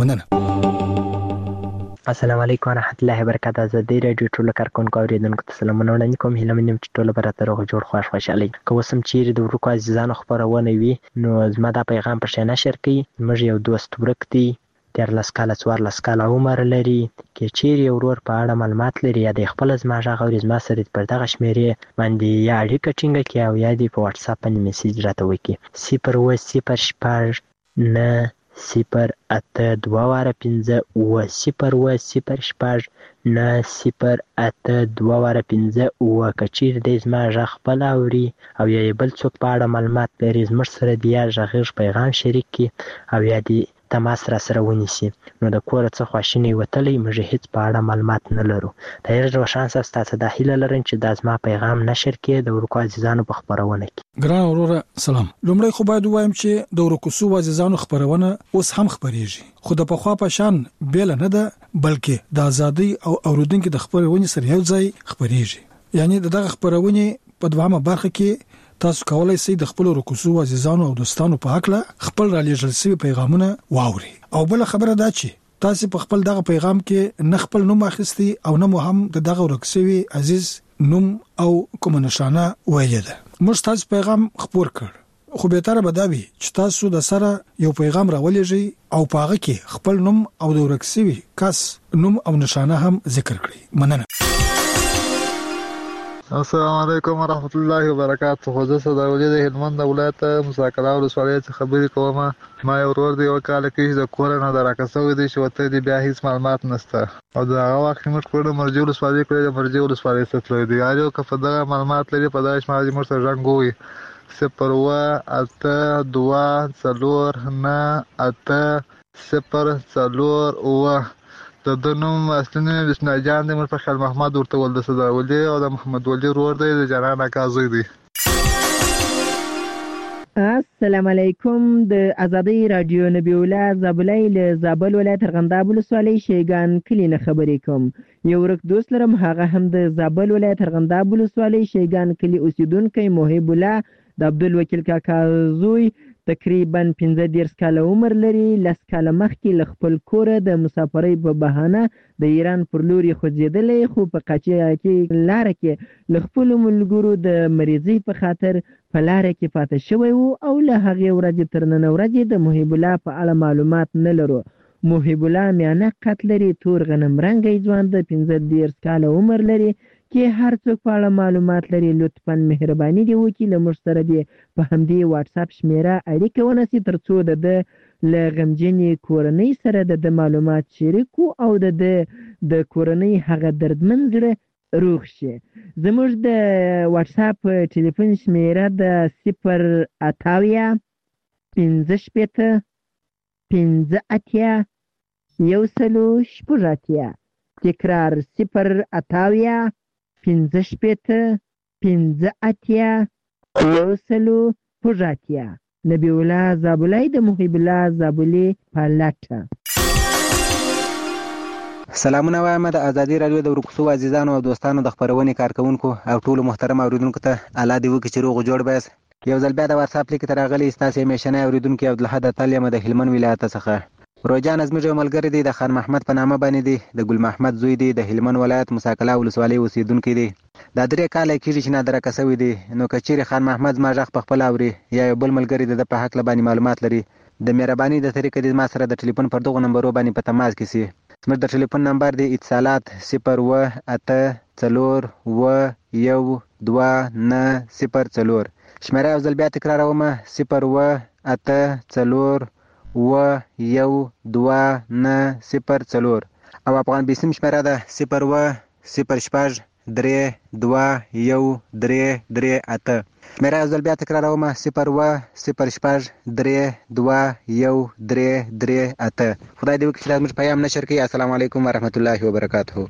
مننه. السلام علیکم ورحمت الله وبرکاته. آزادۍ رادیو ټول کارکونکو اوریدونکو ته سلامونه وړاندې کوم. هیله مې چې ټول به راته روغ جوړ خوښ خوشحالي. که اوس هم چیرې د ورکو عزیزانو خپرونه وي نو زما دا پیغام پر شا نشر کړئ. موږ یو دوست ورک دی دیارلس کاله څوارلس کاله عمر لري. که چیرې ورور په اړه معلومات لري یا د خپل زما غږ اوري زما سره پر دغه شمیرې باندې یا اړیکه ټینګه کړي او یا دې په واتس اپ باندې میسج راته وکړي. صفر اوه صفر شپږ نه صفر اته دوه واره پنځه اوه صفر اوه صفر شپږ نه صفر اته دوه واره پنځه اوه. که چیرې دی زما غږ خپل اوري او یا بل څوک په اړه معلومات لري زموږ سره د یا غږیز پیغام شریک کړي او یا دې تماس را سره ونیسي نو د کوره څخه خواشینی وتلی موږ هیڅ په اړه معلومات نه لرو. طاهر روشان صاحب تاسو د هیله لرم چې د ازما پیغام نشر کړي د ورکو عزیزانو په خبرونه کې. ګران وروره سلام. لومړی خو باید وایم چې د ورکو عزیزانو خبرونه اوس هم خبريږي خو د پخوا په شان بیل نه ده بلکې د ازادي او اوریدونکو د خبرونه سره یو ځای خبريږي. یعنی دغه خبرونه په دوامه برخه کې تاسو کولای شئ د خپل رکوسو عزیزانو او دوستانو په حق له خپل را لېږل شوی پیغامونه واوري. او بل خبره دا چې تاسو په خپل دغه پیغام کې نه خپل نوم اخیستي او نه مو هم د دغه ورکسوي عزیز نوم او کوم نشانه ویل ده. موږ تاسو پیغام خبر کړ، خو به تر بداوي چې تاسو د سره یو پیغام راولېږئ او پاغه کې خپل نوم او د ورکسوي کس نوم او نشانه هم ذکر کړئ. مننه. السلام علیکم ورحمت الله وبرکاته. خو زه صداولي د هلمند ولایت مساکلا ولسوالۍ څخه خبرې کوم. ما یو ورور دی یو کال کې د کور نه دراکسوي دی چې وته دی بیا هیڅ معلومات نشته او دا هغه وخت موږ کړو مرجو ولسوالۍ کړې د مرجو ولسوالۍ څخه دی یارو کفه دا معلومات لري په داش ماجي مرسته رنګوي صفر و اته دوا څلور نه اته صفر څلور و د دنوم اصلي بسم الله جان د مر فخر محمد ورته ول د صداولي او د محمد ولی ورور دی د جنان اکازوی دی. السلام علیکم. د ازادي رادیو نبی الله زابلای له زابل ولایت ارغنداب ولسوالۍ شیګان کلی نه خبرې کوم. یو ورک دوست لرم، هغه هم د زابل ولایت ارغنداب ولسوالۍ شیګان کلی اوسیدونکو محب الله د عبدالوکیل کاکا زوی تقریبا پنځه دیرش کاله عمر لري. لس کاله مخکې له خپل کوره د مسافرۍ په بهانه د ایران پر لور خوځېدلی، خو په قاچاق کې لاره کې له خپلو ملګرو د مریضۍ په خاطر په لاره کې پاتې شوی و او له هغې ورځې تر نن ورځې د محب الله په اړه معلومات نه لرو. محب الله میانه قد لري، تور غنم رنګی ځوان د پنځه دیرش کاله عمر لري. کې هر څوک په اړه معلومات لري لطفاً مهرباني دی وکړي له موږ سره دی په همدې واتس اپ شمیره اړیکه ونیسي تر څو د ده له غمجنې کورنۍ سره د ده معلومات شریکو او د ده د کورنۍ هغه دردمن زړه روغ شي. زموږ د واتس اپ ټلیفون شمیره د صفر اتاویا پنځه شپېته پنځه اتیا یو سلو شپږ اتیا. تکرار صفر اتاویا پنځه شپېته پنځه اتیا یو سلو شپږ اتیا. نبی الله زابلای د محب الله زابلي په لټه. سلامونه وایم د ازادي رادیو د ورکوسو عزیزانو او دوستانو د خبرونې کارکونکو او ټولو محترم اوریدونکو ته الله دې وکړي چې روغ جوړ بس. یو ځل بیا د واتس اپ لیک ته راغلی ستاسو میشنه اوریدونکو عبدالحد تعالی د هلمند ولایت څخه. روجان ازمیر ملګری دی د خان محمد په نامه باندې دی د ګل محمد زوی دی د هلمند ولایت مساکلا ولسوالۍ اوسیدونکی دی. دا درې کاله کېږي چې نادره کسوي دی. نو کچېرې خان محمد ما ژغ په خپل اوري یا یو بل ملګری د په حق باندې معلومات لري د مهرباني د طریقې د ما سره د ټلیفون پر دغه نمبر باندې په تماس کې سي. زموږ د ټلیفون نمبر دی اتصالات صفر و اته څلور و یو دوه نه صفر څلور. شمیره یو ځل بیا تکراروم صفر و اته څلور و یو دوه نه صفر څلور او افغان بیسیم شمیره ده صفر و صفر شپږ درې دوه یو درې درې اته. شمیره یو ځل بیا تکراروم صفر و صفر شپږ درې دوه یو درې درې اته. خدای دې وکړي چې زموږ پیغام نشر کړي. السلام علیکم ورحمت الله وبرکاته.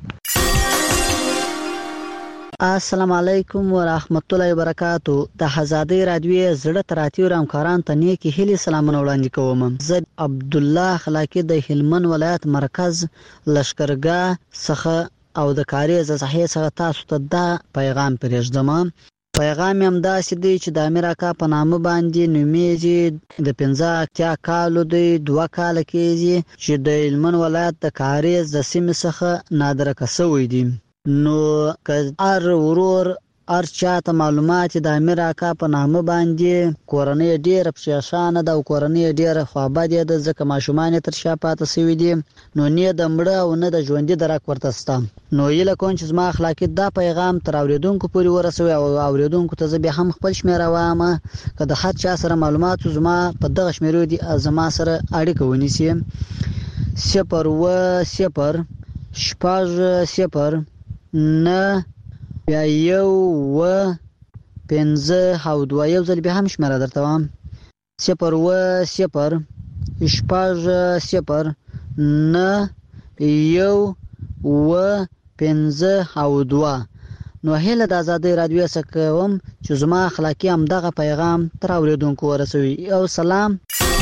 السلام علیکم ورحمت الله وبرکاتو. د ازادي رادیو زړه تراتیو همکاران ته نیکی هیلې سلامونه وړاندې کوم. زه عبد الله خلاقی د هلمند ولایت مرکز لشکرګاه څخه او د کاری ز صحیح څخه تاسو ته دا پیغام پرېږدم. پیغام هم داسې دی چې د امیر اکا په نامه باندې نومیږي د پنځه اتیا کالو دی دوه کاله کېږي چې د هلمند ولایت د کاری ز سیمې څخه نادره کسوی دی. نو که ار ورور ار چاته معلومات د امیر اکا په نامه باندې کورنۍ ډیره پریشانه ده او کورنۍ ډیره خوابدې ده ځکه ماشومان تر شا پاتې شوي دي نو نه د مړه او نه د ژوندي درک ورته سته. نو یله کوم چې زما اخلاقی دا پیغام تر اوریدونکو پورې ورسوي او اوریدونکو ته زه بیا هم خپل شمیره وایم که د هر چا سره معلومات زما په دغه شمیرو دي زما سره اړیکه ونیسي. صفر و صفر شپږ صفر نه بیا یو و پنځه او دوه یو ځل بیا هم شمیره درته وایم صفر و صفر شپږ صفر نه یو و پنځه او دوه. نو هیله د ازادي رادیو څخه کوم چې زما اخلاقی هم دغه پیغام تر اوریدونکو ورسوي. او سلام.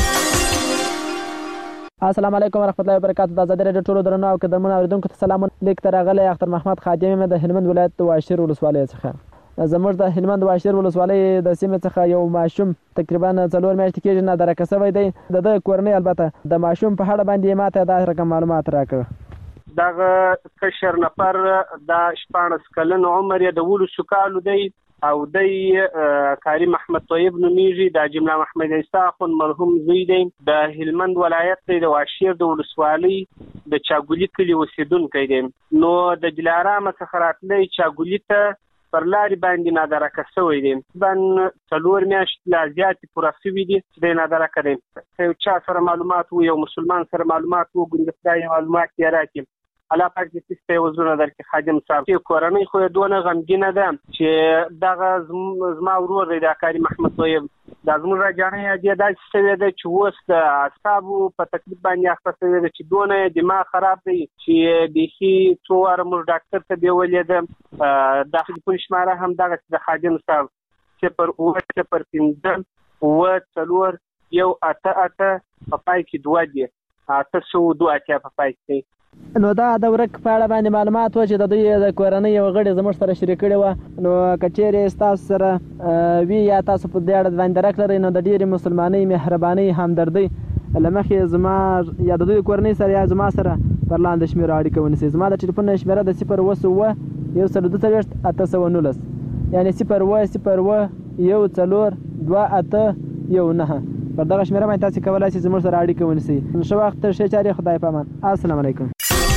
السلام علیکم ورحمت الله وبرکاتو. د ازادي رادیو ټولو درنو او قدرمنو اوریدونکو ته سلام. لیک تر غلې اختر محمد خادم د هلمند ولایت د واشیر ولسوالۍ څخه. زموږ د هلمند واشیر ولسوالۍ د سیمې څخه یو ماشوم تقریبا څلور میاشتې کېږي نادرکه شوی دی. د ده کورنۍ البته د ماشوم په اړه باندې ماته دا رقم معلومات راکړه. دغه کشر نفر د شپاړس کلن عمر یې د ولسو کالو دی او دی کاری محمد طیب نومیږي. د جمله محمد عیسی خون مرحوم زوی دی. د هلمند ولایت دی د واشیر د ولسوالۍ د چاګولي کلي اوسیدونکی دی. نو د دلارام څخه راتلی چاګولي ته پر لارې باندې نادرکه شوی دی. بن څلور میاشتې لا زیاتې پوره شوي دي چې دی نادرکه دی. یو چا سره معلومات و یو مسلمان سره معلومات و ګوندې خدای معلومات یې راکړي. الله پاک دې تاسو ته وزونه درکړي. خادم صاحب چې کورنۍ خو یې دونه غمګینه ده چې دغه زما ورور دی د کاري محمد طیب دا زموږ راجانۍ یې داسې شوې ده چې اوس د اعصابو په تکلیف باندې اخته شوې ده چې دونه دماغ خراب دی چې بیخي څو واره موږ ډاکټر ته بیولې ده. د ټلیفون شماره هم دغسې د خادم صاحب صفر اووه صفر پنځه اووه څلور یو اته اته په پای کې دوه دي اته سوه دوه اتیا په پای کې. نو دا د ورک په اړه باندې معلومات و چې د دوی د کورنۍ یو غړي زموږ سره شریک کړي وه. نو که چیرې ستاسو سره وي یا تاسو په دې اړه باندې درک لرئ نو د ډېرې مسلمانۍ مهربانۍ همدردۍ له مخې زما یا د دوی کورنۍ سره یا زما سره پر لاندې شمېره اړیکه ونیسئ. زما د ټلیفون شمېره د صفر اووه اووه یو سل دوه څلوېښت اته سوه نولس یعنې صفر اووه صفر اووه یو څلور دوه اته یو نهه. پر دغه شمېره باندې تاسې کولی شئ زموږ سره اړیکه ونیسئ. ښه وخت ښې چارې خدای په امان. السلام علیکم.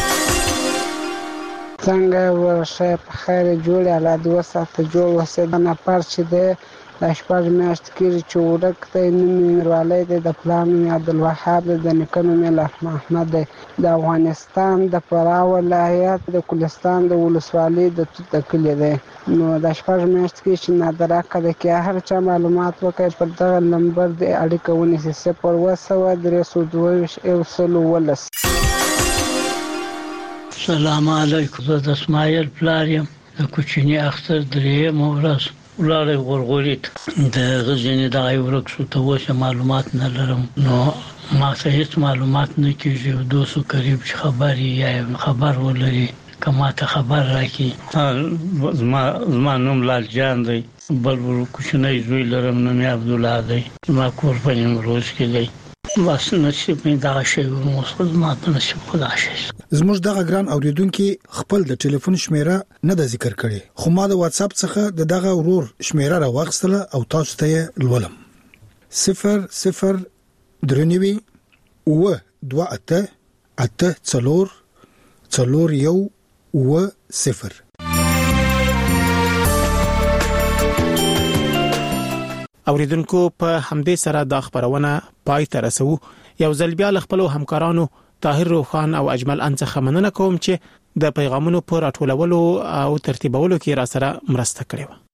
څنګه ورشه په خیر جوړ الله دې وساته جوړ وسه. نفر چې دی دا شپږ میاشتې کېږي چې ورک دی. نوم یې میروالی دی د پلار نوم یې عبدالوهاب دی د نیکه نوم یې لاح محمد دی. د افغانستان د فراه ولایت د کلستان د ولسوالۍ د توت د کلي دی. نو دا شپږ میاشتې کېږي چې نادرکه دی. که هر چا معلومات وکړي پر دغه نمبر دی اړیکه ونیسي صفر اووه سوه درې سوه دوه ویشت یو سل اوولس. السلام علیکم. زه د اسماعیل پلار یم د کوچني اختر درېیمه ورځ ولاړی غورغوري ته د هغه ځینې دغه یې ورک شو. ته اوس معلومات نه لرم نو ما ته هېڅ معلومات نه کېږي. یو دوست قریب چې خبر یې یا خبر ولري که ما ته خبر راکړي. زما زما نوم لال جان دی. بل کوچنی زوی لرم نوم یې عبدالله دی. زما کور په نیمروز کې دی. بس نصیب مې دغه شی و زما ته نصیب خدا شي. زموږ دغه ګران اوریدونکو خپل د ټلیفون شمیره نه د ذکر کړي خو ما د واتس اپ څخه د دغه ورور شمیره راوغستله او تاسو ته لولم. صفر صفر درنوي و دوه اته اته څلور څلور یو و صفر. اوریدونکو په همدې سره د خبرونه پای ته رسو. یو ځل بیا ل خپل همکارانو طاهر روخان او اجمل انڅخه مننه کوم چې د پیغامونو پر راټولولو او ترتیبولو کې را سره مرسته کړې و.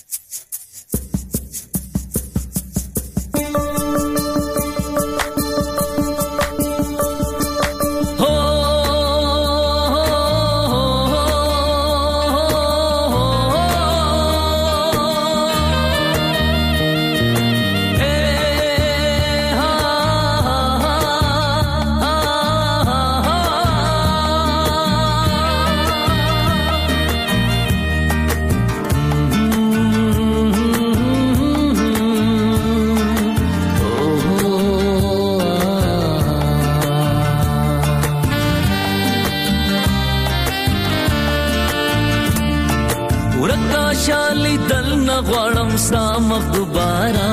غواړم سامخ دوباره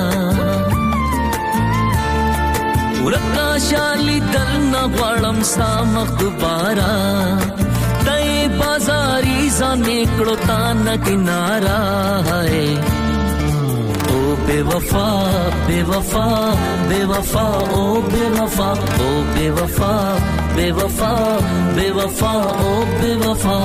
ورکا شالی دل نه غواړم سامخ دوباره تای بازاري ځانې کړو تا نه کنارا ہے او بے وفا بے وفا بے وفا او بے وفا او بے وفا بے وفا بے وفا او بے وفا.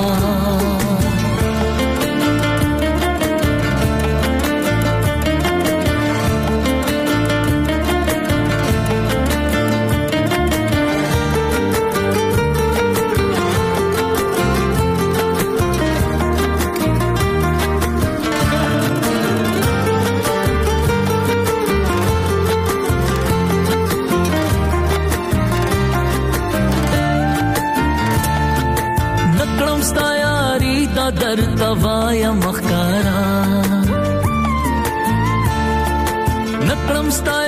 در توایا مخکارا نکړم ستا